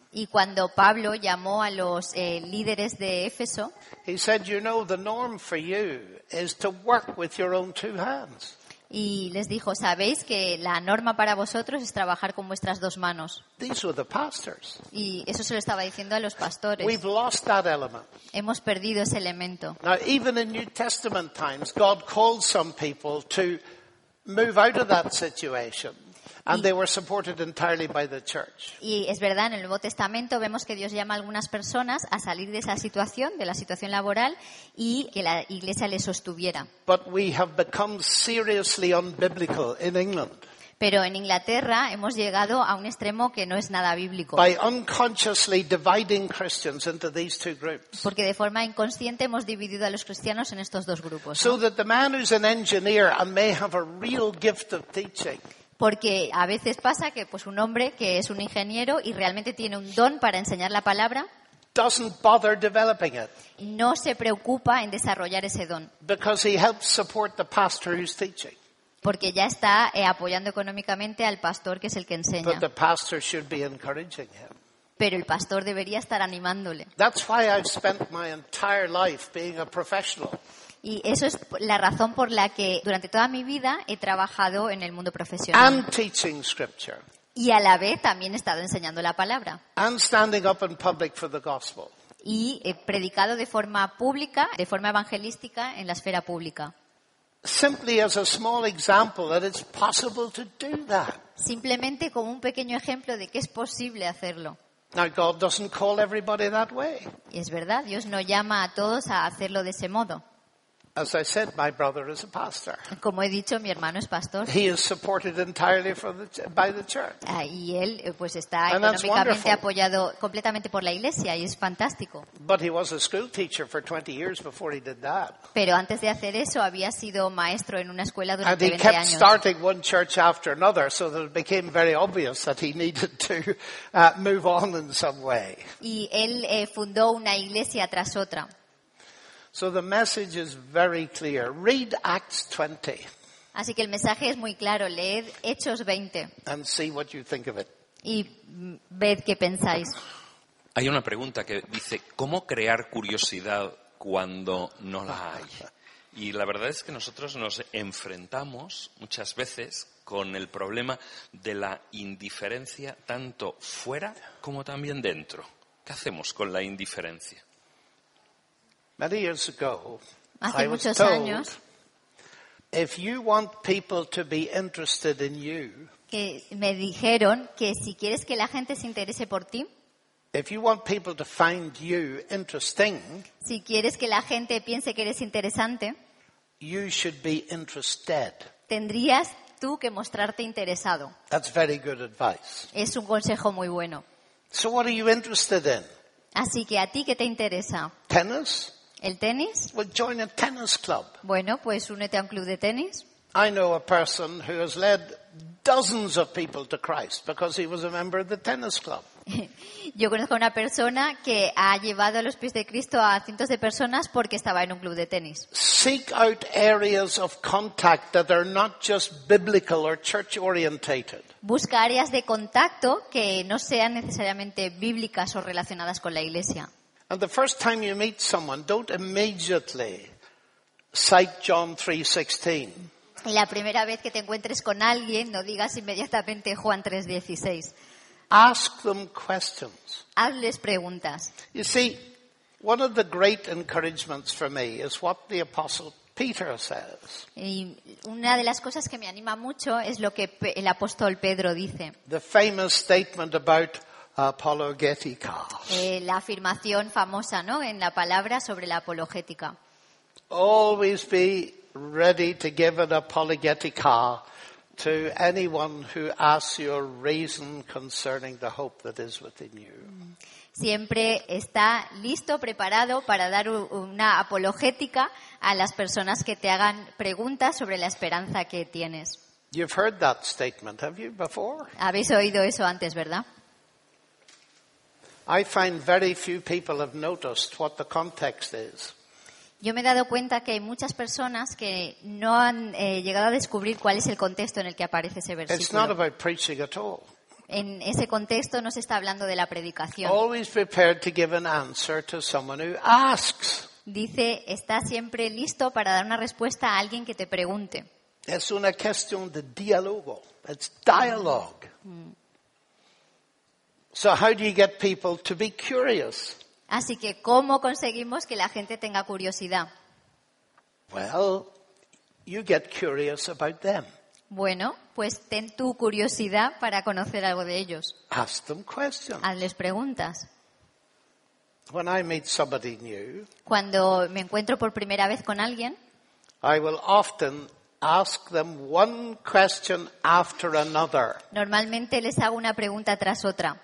Y cuando Pablo llamó a los eh, líderes de Éfeso, he said, you know, the norm for you is to work with your own two hands. y les dijo, sabéis que la norma para vosotros es trabajar con vuestras dos manos. These were the pastors. Y eso se lo estaba diciendo a los pastores. We've lost that element. Hemos perdido ese elemento. Now, even in New Testament times, God called some people to move out of that situation, and they were supported entirely by the church. Y es verdad, en el Nuevo Testamento vemos que Dios llama a algunas personas a salir de esa situación, de la situación laboral, y que la Iglesia les sostuviera. But we have become seriously unbiblical in England Pero en Inglaterra hemos llegado a un extremo que no es nada bíblico. by unconsciously dividing Christians into these two groups. Porque de forma inconsciente hemos dividido a los cristianos en estos dos grupos. So ¿no? that the man who's an engineer and may have a real gift of teaching Porque a veces pasa que pues un hombre que es un ingeniero y realmente tiene un don para enseñar la palabra, doesn't bother developing it no se preocupa en desarrollar ese don. because he helps support the pastor who's teaching. Porque ya está eh, apoyando económicamente al pastor que es el que But enseña. the pastor should be encouraging him. Pero el pastor debería estar animándole. That's why I've spent my entire life being a professional. Y eso es la razón por la que durante toda mi vida he trabajado en el mundo profesional. And teaching scripture. Y a la vez también he estado enseñando la palabra. And standing up in public for the gospel. Y he predicado de forma pública, de forma evangelística en la esfera pública. Simply as a small example that it's possible to do that. Simplemente como un pequeño ejemplo de que es posible hacerlo. Now God doesn't call everybody that way. Y es verdad, Dios no llama a todos a hacerlo de ese modo. As I said, my brother is a pastor. Como he dicho, mi hermano es pastor. He is supported entirely for the, by the church. Ah, y él eh, pues está And that's económicamente wonderful. apoyado completamente por la Iglesia y es fantástico. But he was a school teacher for twenty years before he did that. Pero antes de hacer eso había sido maestro en una escuela And durante he veinte kept años. starting one church after another, so that it became very obvious that he needed to uh, move on in some way. Y él eh, fundó una iglesia tras otra. So the message is very clear. Read Acts twenty Así que el mensaje es muy claro. Leed Hechos veinte and see what you think of it. y mm, ved qué pensáis. Hay una pregunta que dice, ¿cómo crear curiosidad cuando no la hay? Y la verdad es que nosotros nos enfrentamos muchas veces con el problema de la indiferencia tanto fuera como también dentro. ¿Qué hacemos con la indiferencia? Many years ago, Hace I was muchos told, años if you want people to be interested in you, que me dijeron que si quieres que la gente se interese por ti, if you want people to find you interesting, si quieres que la gente piense que eres interesante, you should be interested. tendrías tú que mostrarte interesado. That's very good advice. Es un consejo muy bueno. So what are you interested in? Así que a ti, ¿qué te interesa? Tennis? ¿El tenis? Well, join a tennis club. Bueno, pues únete a un club de tenis. I know a person who has led dozens of people to Christ because he was a member of the tennis club. Yo conozco a una persona que ha llevado a los pies de Cristo a cientos de personas porque estaba en un club de tenis. Seek out areas of contact that are not just biblical or church orientated. Busca áreas de contacto que no sean necesariamente bíblicas o relacionadas con la Iglesia. And the first time you meet someone, don't immediately cite John three sixteen. Y la primera vez que te encuentres con alguien, no digas inmediatamente Juan tres dieciséis. Ask them questions. Hazles preguntas. You see, one of the great encouragements for me is what the Apostle Peter says. Y una de las cosas que me anima mucho es lo que Pe- el apóstol Pedro dice. The famous statement about apologetica. Eh, la afirmación famosa, ¿no?, en la palabra sobre la apologética. Always be ready to give an apologetica to anyone who asks you a reason concerning the hope that is within you. Siempre está listo, preparado para dar u- una apologética a las personas que te hagan preguntas sobre la esperanza que tienes. You've heard that statement, have you, before? Habéis oído eso antes, ¿verdad? I find very few people have noticed what the context is. Yo me he dado cuenta que hay muchas personas que no han eh, llegado a descubrir cuál es el contexto en el que aparece ese It's not versículo. about preaching at all. En ese contexto no se está hablando de la predicación. Always prepared to give an answer to someone who asks. Dice, está siempre listo para dar una respuesta a alguien que te pregunte. Es una cuestión de diálogo. It's dialogue. Mm. So how do you get people to be curious? Así que, ¿cómo conseguimos que la gente tenga curiosidad? Well, you get curious about them. Bueno, pues ten tu curiosidad para conocer algo de ellos. Ask them questions. Hazles preguntas. When I meet somebody new, cuando me encuentro por primera vez con alguien, I will often ask them one question after another. Normalmente les hago una pregunta tras otra.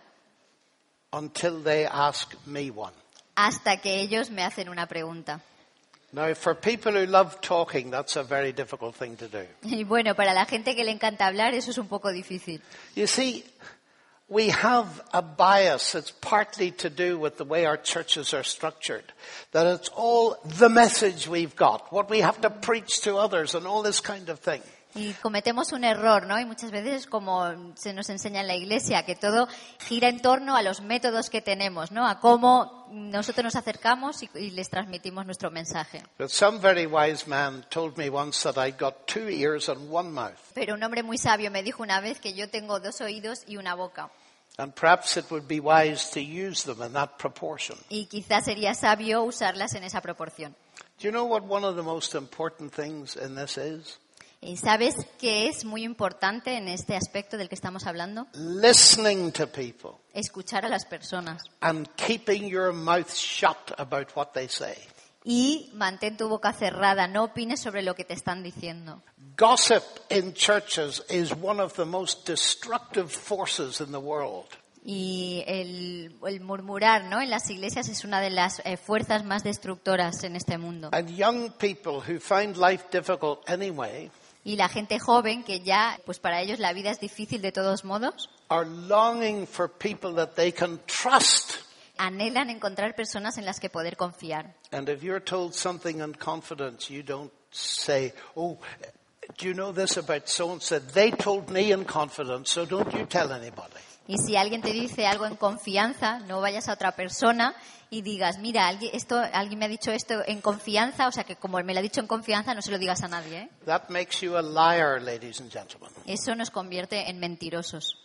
Until they ask me one. Hasta que ellos me hacen una pregunta. Now, for people who love talking, that's a very difficult thing to do. Y bueno, para la gente que le encanta hablar, eso es un poco difícil. You see, we have a bias. It's partly to do with the way our churches are structured. That it's all the message we've got, what we have to preach to others and all this kind of thing. Y cometemos un error, ¿no? Y muchas veces, como se nos enseña en la iglesia, que todo gira en torno a los métodos que tenemos, ¿no? A cómo nosotros nos acercamos y, y les transmitimos nuestro mensaje. But some very wise man told me once that I got two ears and one mouth. Pero un hombre muy sabio me dijo una vez que yo tengo dos oídos y una boca. And perhaps it would be wise to use them in that proportion. Y quizás sería sabio usarlas en esa proporción. Do you know what one of the most important things in this is? ¿Y sabes qué es muy importante en este aspecto del que estamos hablando? Listening to people. Escuchar a las personas. And keeping your mouth shut about what they say. Y mantén tu boca cerrada, no opines sobre lo que te están diciendo. Gossip in churches is one of the most destructive forces in the world. Y el, el murmurar, ¿no? En las iglesias es una de las eh, fuerzas más destructoras en este mundo. And young people who find life difficult anyway. Y la gente joven que ya, pues para ellos la vida es difícil de todos modos. Are longing for people that they can trust. Anhelan encontrar personas en las que poder confiar. And if you're told something in confidence, you don't say, "Oh, do you know this about so and so? They told me in confidence, so don't you tell anybody." Y si alguien te dice algo en confianza, no vayas a otra persona y digas, mira, alguien, esto, alguien me ha dicho esto en confianza, o sea que como me lo ha dicho en confianza, no se lo digas a nadie, ¿eh? That makes you a liar, ladies and gentlemen. Eso nos convierte en mentirosos.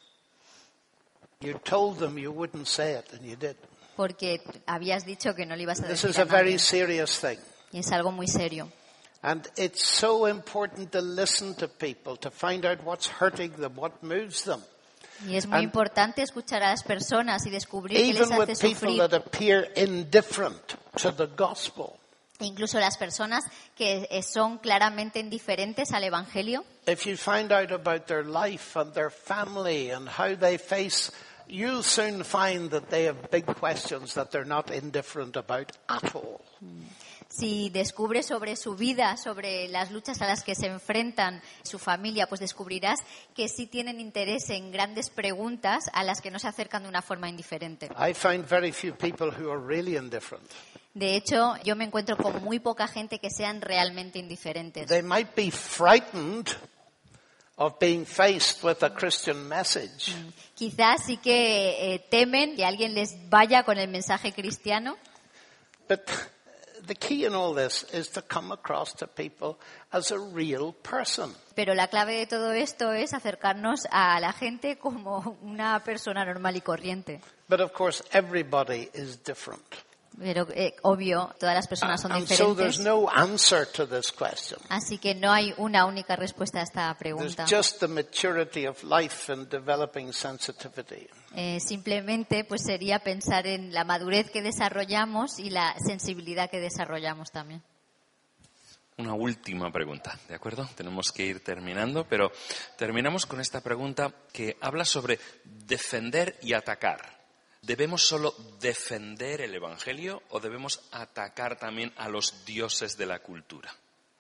You told them you wouldn't say it, and you did. Porque habías dicho que no le ibas a This decir is a a very nadie. serious thing. Y es algo muy serio. And it's so important to listen to people, to find out what's hurting them, what moves them. Y es muy And importante escuchar a las personas y descubrir qué les Even with hace people sufrir. that appear indifferent to the gospel. Incluso las personas que eh, son claramente indiferentes al Evangelio. If you find out about their life and their family and how they face, you'll soon find that they have big questions that they're not indifferent about at all. Si descubres sobre su vida, sobre las luchas a las que se enfrentan su familia, pues descubrirás que sí tienen interés en grandes preguntas a las que no se acercan de una forma indiferente. I find very few people who are really indifferent. De hecho, yo me encuentro con muy poca gente que sean realmente indiferentes. They might be frightened of being faced with a Christian message. Quizás sí que eh, temen que alguien les vaya con el mensaje cristiano. But the key in all this is to come across to people as a real person. Pero la clave de todo esto es acercarnos a la gente como una persona normal y corriente. But of course, everybody is different. Pero, eh, obvio, todas las personas son And so there's diferentes. no answer to this question. Así que no hay una única respuesta a esta There's pregunta. just the maturity of life and developing sensitivity. Eh, simplemente pues sería pensar en la madurez que desarrollamos y la sensibilidad que desarrollamos también. Una última pregunta, ¿de acuerdo? Tenemos que ir terminando, pero terminamos con esta pregunta que habla sobre defender y atacar. ¿Debemos solo defender el Evangelio o debemos atacar también a los dioses de la cultura?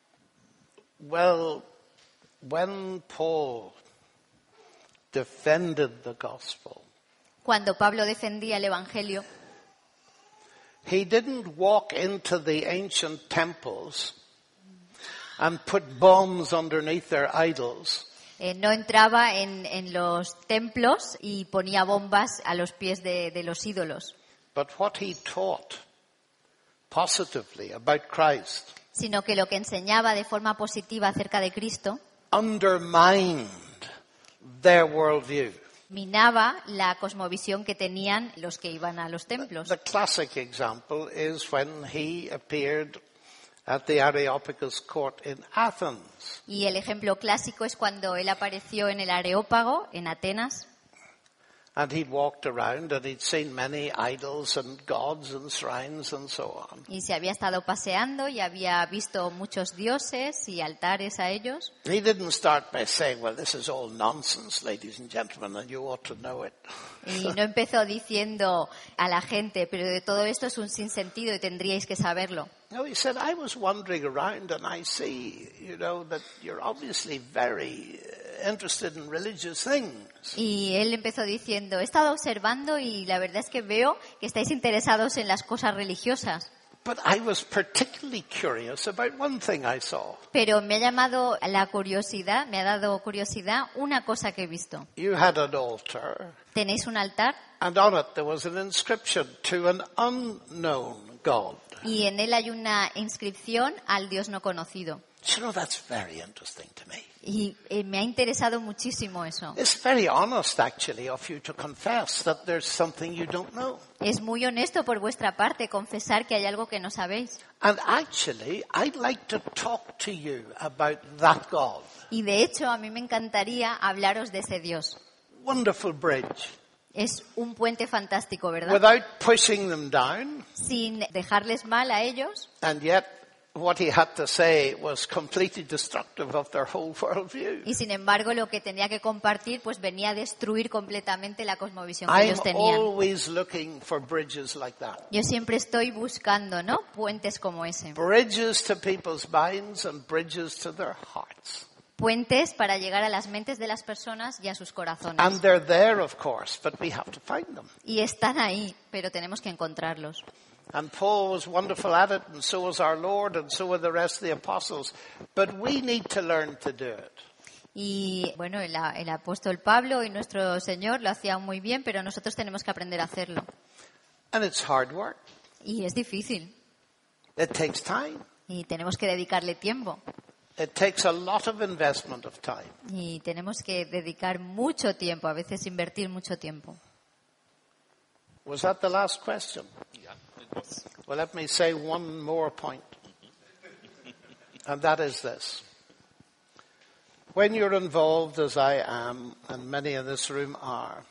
Well, when Paul defended the gospel, Cuando Pablo defendía el Evangelio, he didn't walk into the ancient temples and put bombs underneath their idols eh, no entraba en, en los templos y ponía bombas a los pies de, de los ídolos. But what he taught positively about Christ Sino que lo que enseñaba de forma positiva acerca de Cristo undermined their worldview. minaba la cosmovisión que tenían los que iban a los templos. The classic example is when he appeared at the Areopagus court in Athens. Y el ejemplo clásico es cuando él apareció en el Areópago, en Atenas, And he'd walked around and he'd seen many idols and gods and shrines and so on. y se había estado paseando y había visto muchos dioses y altares a ellos. He didn't start by saying, well, this is all nonsense, ladies and gentlemen, and you ought to know it. Y no empezó diciendo a la gente, pero de todo esto es un sinsentido y tendríais que saberlo. No, he said, I was wandering around and I see, you know, that you're obviously very uh, interested in religious things. Y él empezó diciendo, he estado observando y la verdad es que veo que estáis interesados en las cosas religiosas. But I was particularly curious about one thing I saw. Pero me ha llamado la curiosidad, me ha dado curiosidad una cosa que he visto. You had an altar, Tenéis un altar and on it there was an inscription to an unknown God. y en él hay una inscripción al Dios no conocido. You know, that's very interesting to me. Y eh, me ha interesado muchísimo eso. It's very honest, actually, of you to confess that there's something you don't know. Es muy honesto por vuestra parte confesar que hay algo que no sabéis. And actually, I'd like to talk to you about that God. Y de hecho, a mí me encantaría hablaros de ese Dios. Wonderful bridge. Es un puente fantástico, ¿verdad? Without pushing them down, Sin dejarles mal a ellos. and yet what he had to say was completely destructive of their whole worldview. Y sin embargo, lo que tenía que compartir, pues venía a destruir completamente la cosmovisión que I'm ellos tenían. always looking for bridges like that. Yo siempre estoy buscando, ¿no? Puentes como ese. Bridges to people's minds and bridges to their hearts. Puentes para llegar a las mentes de las personas y a sus corazones. And they're there, of course, but we have to find them. Y están ahí, pero tenemos que encontrarlos. And Paul was wonderful at it, and so was our Lord, and so were the rest of the apostles. But we need to learn to do it. Y bueno, el, el apóstol Pablo y nuestro Señor lo hacían muy bien, pero nosotros tenemos que aprender a hacerlo. And it's hard work. Y es difícil. It takes time. Y tenemos que dedicarle tiempo. It takes a lot of investment of time. Y tenemos que dedicar mucho tiempo, a veces invertir mucho tiempo. Was that the last question? Well, let me say one more point. And that is this. When you're involved, as I am, and many in this room are,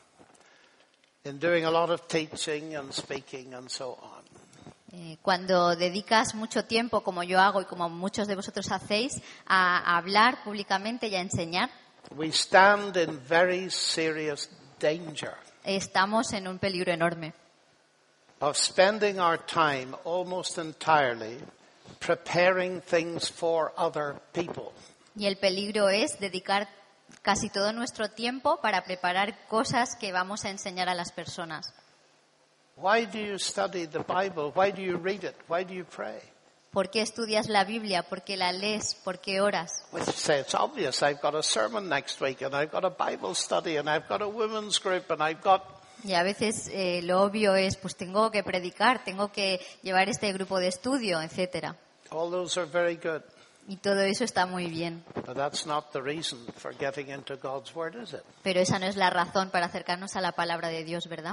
in doing a lot of teaching and speaking and so on, Eh, cuando dedicas mucho tiempo, como yo hago y como muchos de vosotros hacéis, a, a hablar públicamente y a enseñar, we stand in very serious danger estamos en un peligro enorme. of spending our time almost entirely preparing things for other people. Y el peligro es dedicar casi todo nuestro tiempo para preparar cosas que vamos a enseñar a las personas. Why do you study the Bible? Why do you read it? Why do you pray? ¿Por qué estudias la Biblia? ¿Por qué la lees? ¿Por qué oras? Well, you say it's obvious. I've got a sermon next week, and I've got a Bible study, and I've got a women's group, and I've got... Y a veces eh, lo obvio es, pues tengo que predicar, tengo que llevar este grupo de estudio, etcétera. All those are very good. Y todo eso está muy bien. But that's not the reason for getting into God's Word, is it? Pero esa no es la razón para acercarnos a la palabra de Dios, ¿verdad?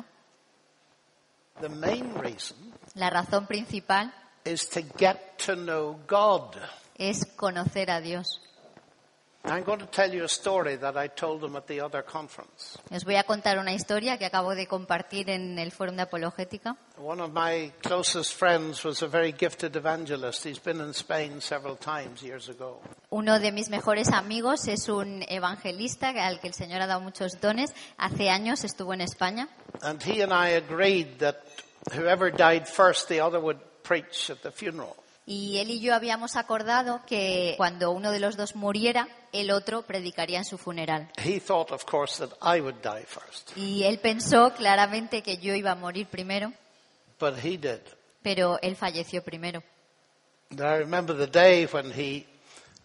The main reason La razón principal is to get to know God. es conocer a Dios. I'm going to tell you a story that I told them at the other conference. Os voy a contar una historia que acabo de compartir en el foro de apologética. One of my closest friends was a very gifted evangelist. He's been in Spain several times years ago. Uno de mis mejores amigos es un evangelista al que el Señor ha dado muchos dones. Hace años estuvo en España. And he and I agreed that whoever died first, the other would preach at the funeral. Y él y yo habíamos acordado que cuando uno de los dos muriera, el otro predicaría en su funeral. He thought, of course, that I would die first. Y él pensó claramente que yo iba a morir primero, But he did. pero él falleció primero. And I remember the day when he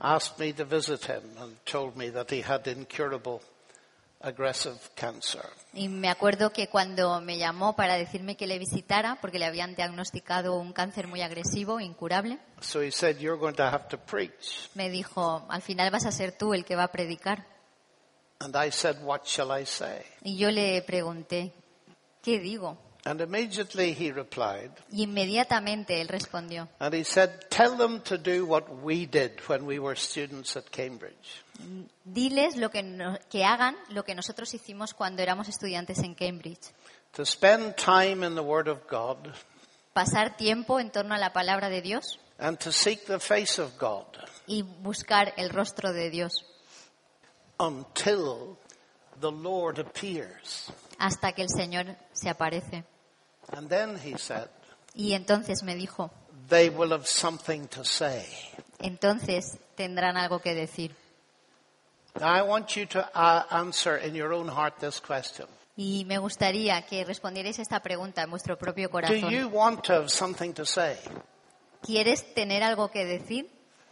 asked me to visit him and told me that he had incurable aggressive cancer. Y me acuerdo que cuando me llamó para decirme que le visitara, porque le habían diagnosticado un cáncer muy agresivo, incurable, So he said, you're going to have to preach. me dijo, al final vas a ser tú el que va a predicar. And I said, what shall I say? Y yo le pregunté, ¿qué digo? And immediately he replied, Y inmediatamente él respondió, and he said, tell them to do what we did when we were students at Cambridge. diles lo que, no- que hagan lo que nosotros hicimos cuando éramos estudiantes en Cambridge. To spend time in the Word of God Pasar tiempo en torno a la palabra de Dios and to seek the face of God y buscar el rostro de Dios until the Lord appears. hasta que el Señor se aparece. And then he said, Y entonces me dijo, they will have something to say. entonces tendrán algo que decir. Now I want you to uh, answer in your own heart this question. Y me gustaría que respondierais esta pregunta en vuestro propio Do corazón. you want to have something to say? ¿Quieres tener algo que decir?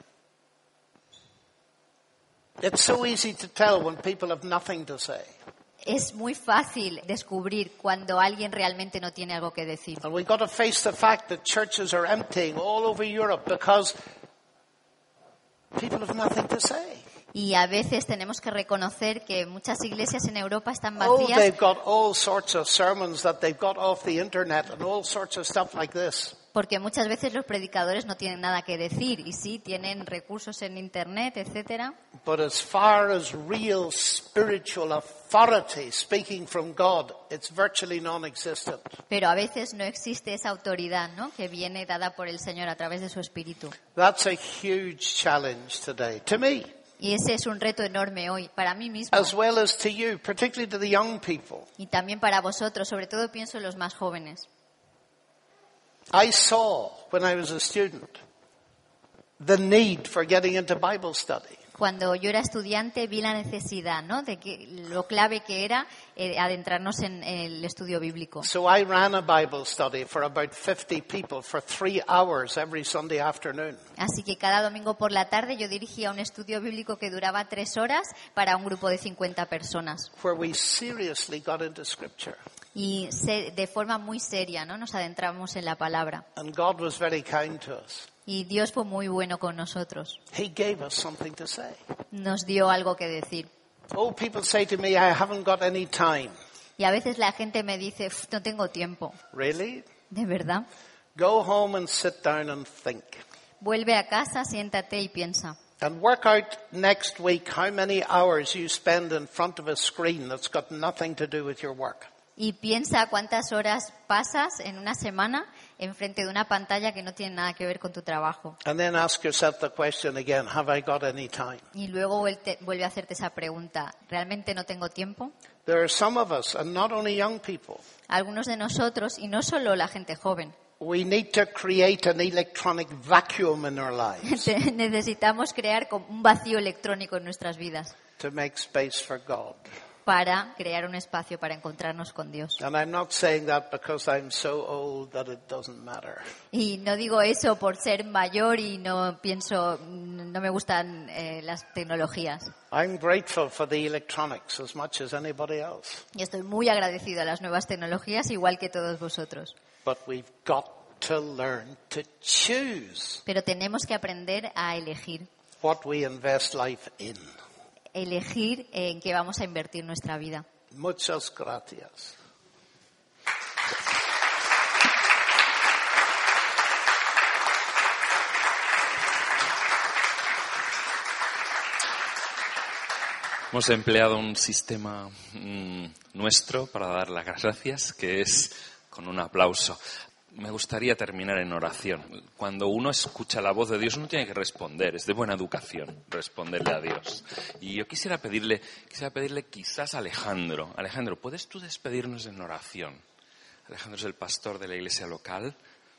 It's so easy to tell when people have nothing to say. Es muy fácil descubrir cuando alguien realmente no tiene algo que decir. And we've got to face the fact that churches are emptying all over Europe because people have nothing to say. Y a veces tenemos que reconocer que muchas iglesias en Europa están Oh, vacías they've got all sorts of sermons that they've got off the internet and all sorts of stuff like this. porque muchas veces los predicadores no tienen nada que decir y sí tienen recursos en internet, etcétera. But as far as real spiritual authority speaking from God, it's virtually non-existent. Pero a veces no existe esa autoridad, ¿no?, que viene dada por el Señor a través de su Espíritu. That's a huge challenge today, to me, Y ese es un reto enorme hoy para mí mismo as well as to you, particularly to the young people. y también para vosotros, sobre todo pienso en los más jóvenes. I saw, when I was a student, the need for getting into Bible study. Cuando yo era estudiante vi la necesidad, ¿no?, de que lo clave que era eh, adentrarnos en el estudio bíblico. So I ran a Bible study for about fifty people for three hours every Sunday afternoon. Así que cada domingo por la tarde yo dirigía un estudio bíblico que duraba tres horas para un grupo de cincuenta personas. Where we seriously got into Scripture. Y se- de forma muy seria, ¿no?, nos adentramos en la palabra. And God was very kind to us. Y Dios fue muy bueno con nosotros. He gave us something to say. Nos dio algo que decir. Oh, people say to me, I haven't got any time. Y a veces la gente me dice, "Uf, no tengo tiempo". Really? ¿De verdad? Go home and sit down and think. Vuelve a casa, siéntate y piensa. And work out next week how many hours you spend in front of a screen that's got nothing to do with your work. Y piensa cuántas horas pasas en una semana enfrente de una pantalla que no tiene nada que ver con tu trabajo. And then ask yourself the question again, have I got any time? Y luego vuelte- vuelve a hacerte esa pregunta, ¿realmente no tengo tiempo? There are some of us, and not only young people, Algunos de nosotros, y no solo la gente joven, we need to create an electronic vacuum in our lives te- necesitamos crear como un vacío electrónico en nuestras vidas to make space for God. para crear un espacio para encontrarnos con Dios. And I'm not saying that because I'm so old that it doesn't matter. Y no digo eso por ser mayor y no pienso, no me gustan eh, las tecnologías. I'm grateful for the electronics as much as anybody else. Y estoy muy agradecido a las nuevas tecnologías, igual que todos vosotros. But we've got to learn to choose Pero tenemos que aprender a elegir, what we invest life in. elegir en qué vamos a invertir nuestra vida. Muchas gracias. Hemos empleado un sistema mm, nuestro para dar las gracias, que es con un aplauso. Me gustaría terminar en oración. Cuando uno escucha la voz de Dios, uno tiene que responder. Es de buena educación responderle a Dios. Y yo quisiera pedirle, quisiera pedirle quizás a Alejandro. Alejandro, ¿puedes tú despedirnos en oración? Alejandro es el pastor de la iglesia local.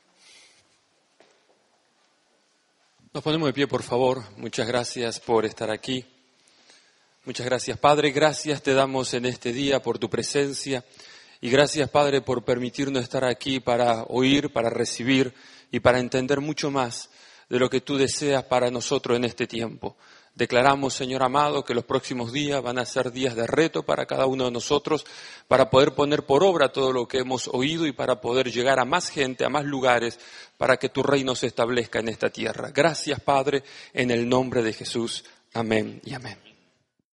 Nos ponemos de pie, por favor. Muchas gracias por estar aquí. Muchas gracias, Padre. Gracias te damos en este día por tu presencia. Y gracias, Padre, por permitirnos estar aquí para oír, para recibir y para entender mucho más de lo que tú deseas para nosotros en este tiempo. Declaramos, Señor amado, que los próximos días van a ser días de reto para cada uno de nosotros, para poder poner por obra todo lo que hemos oído y para poder llegar a más gente, a más lugares, para que tu reino se establezca en esta tierra. Gracias, Padre, en el nombre de Jesús. Amén y amén.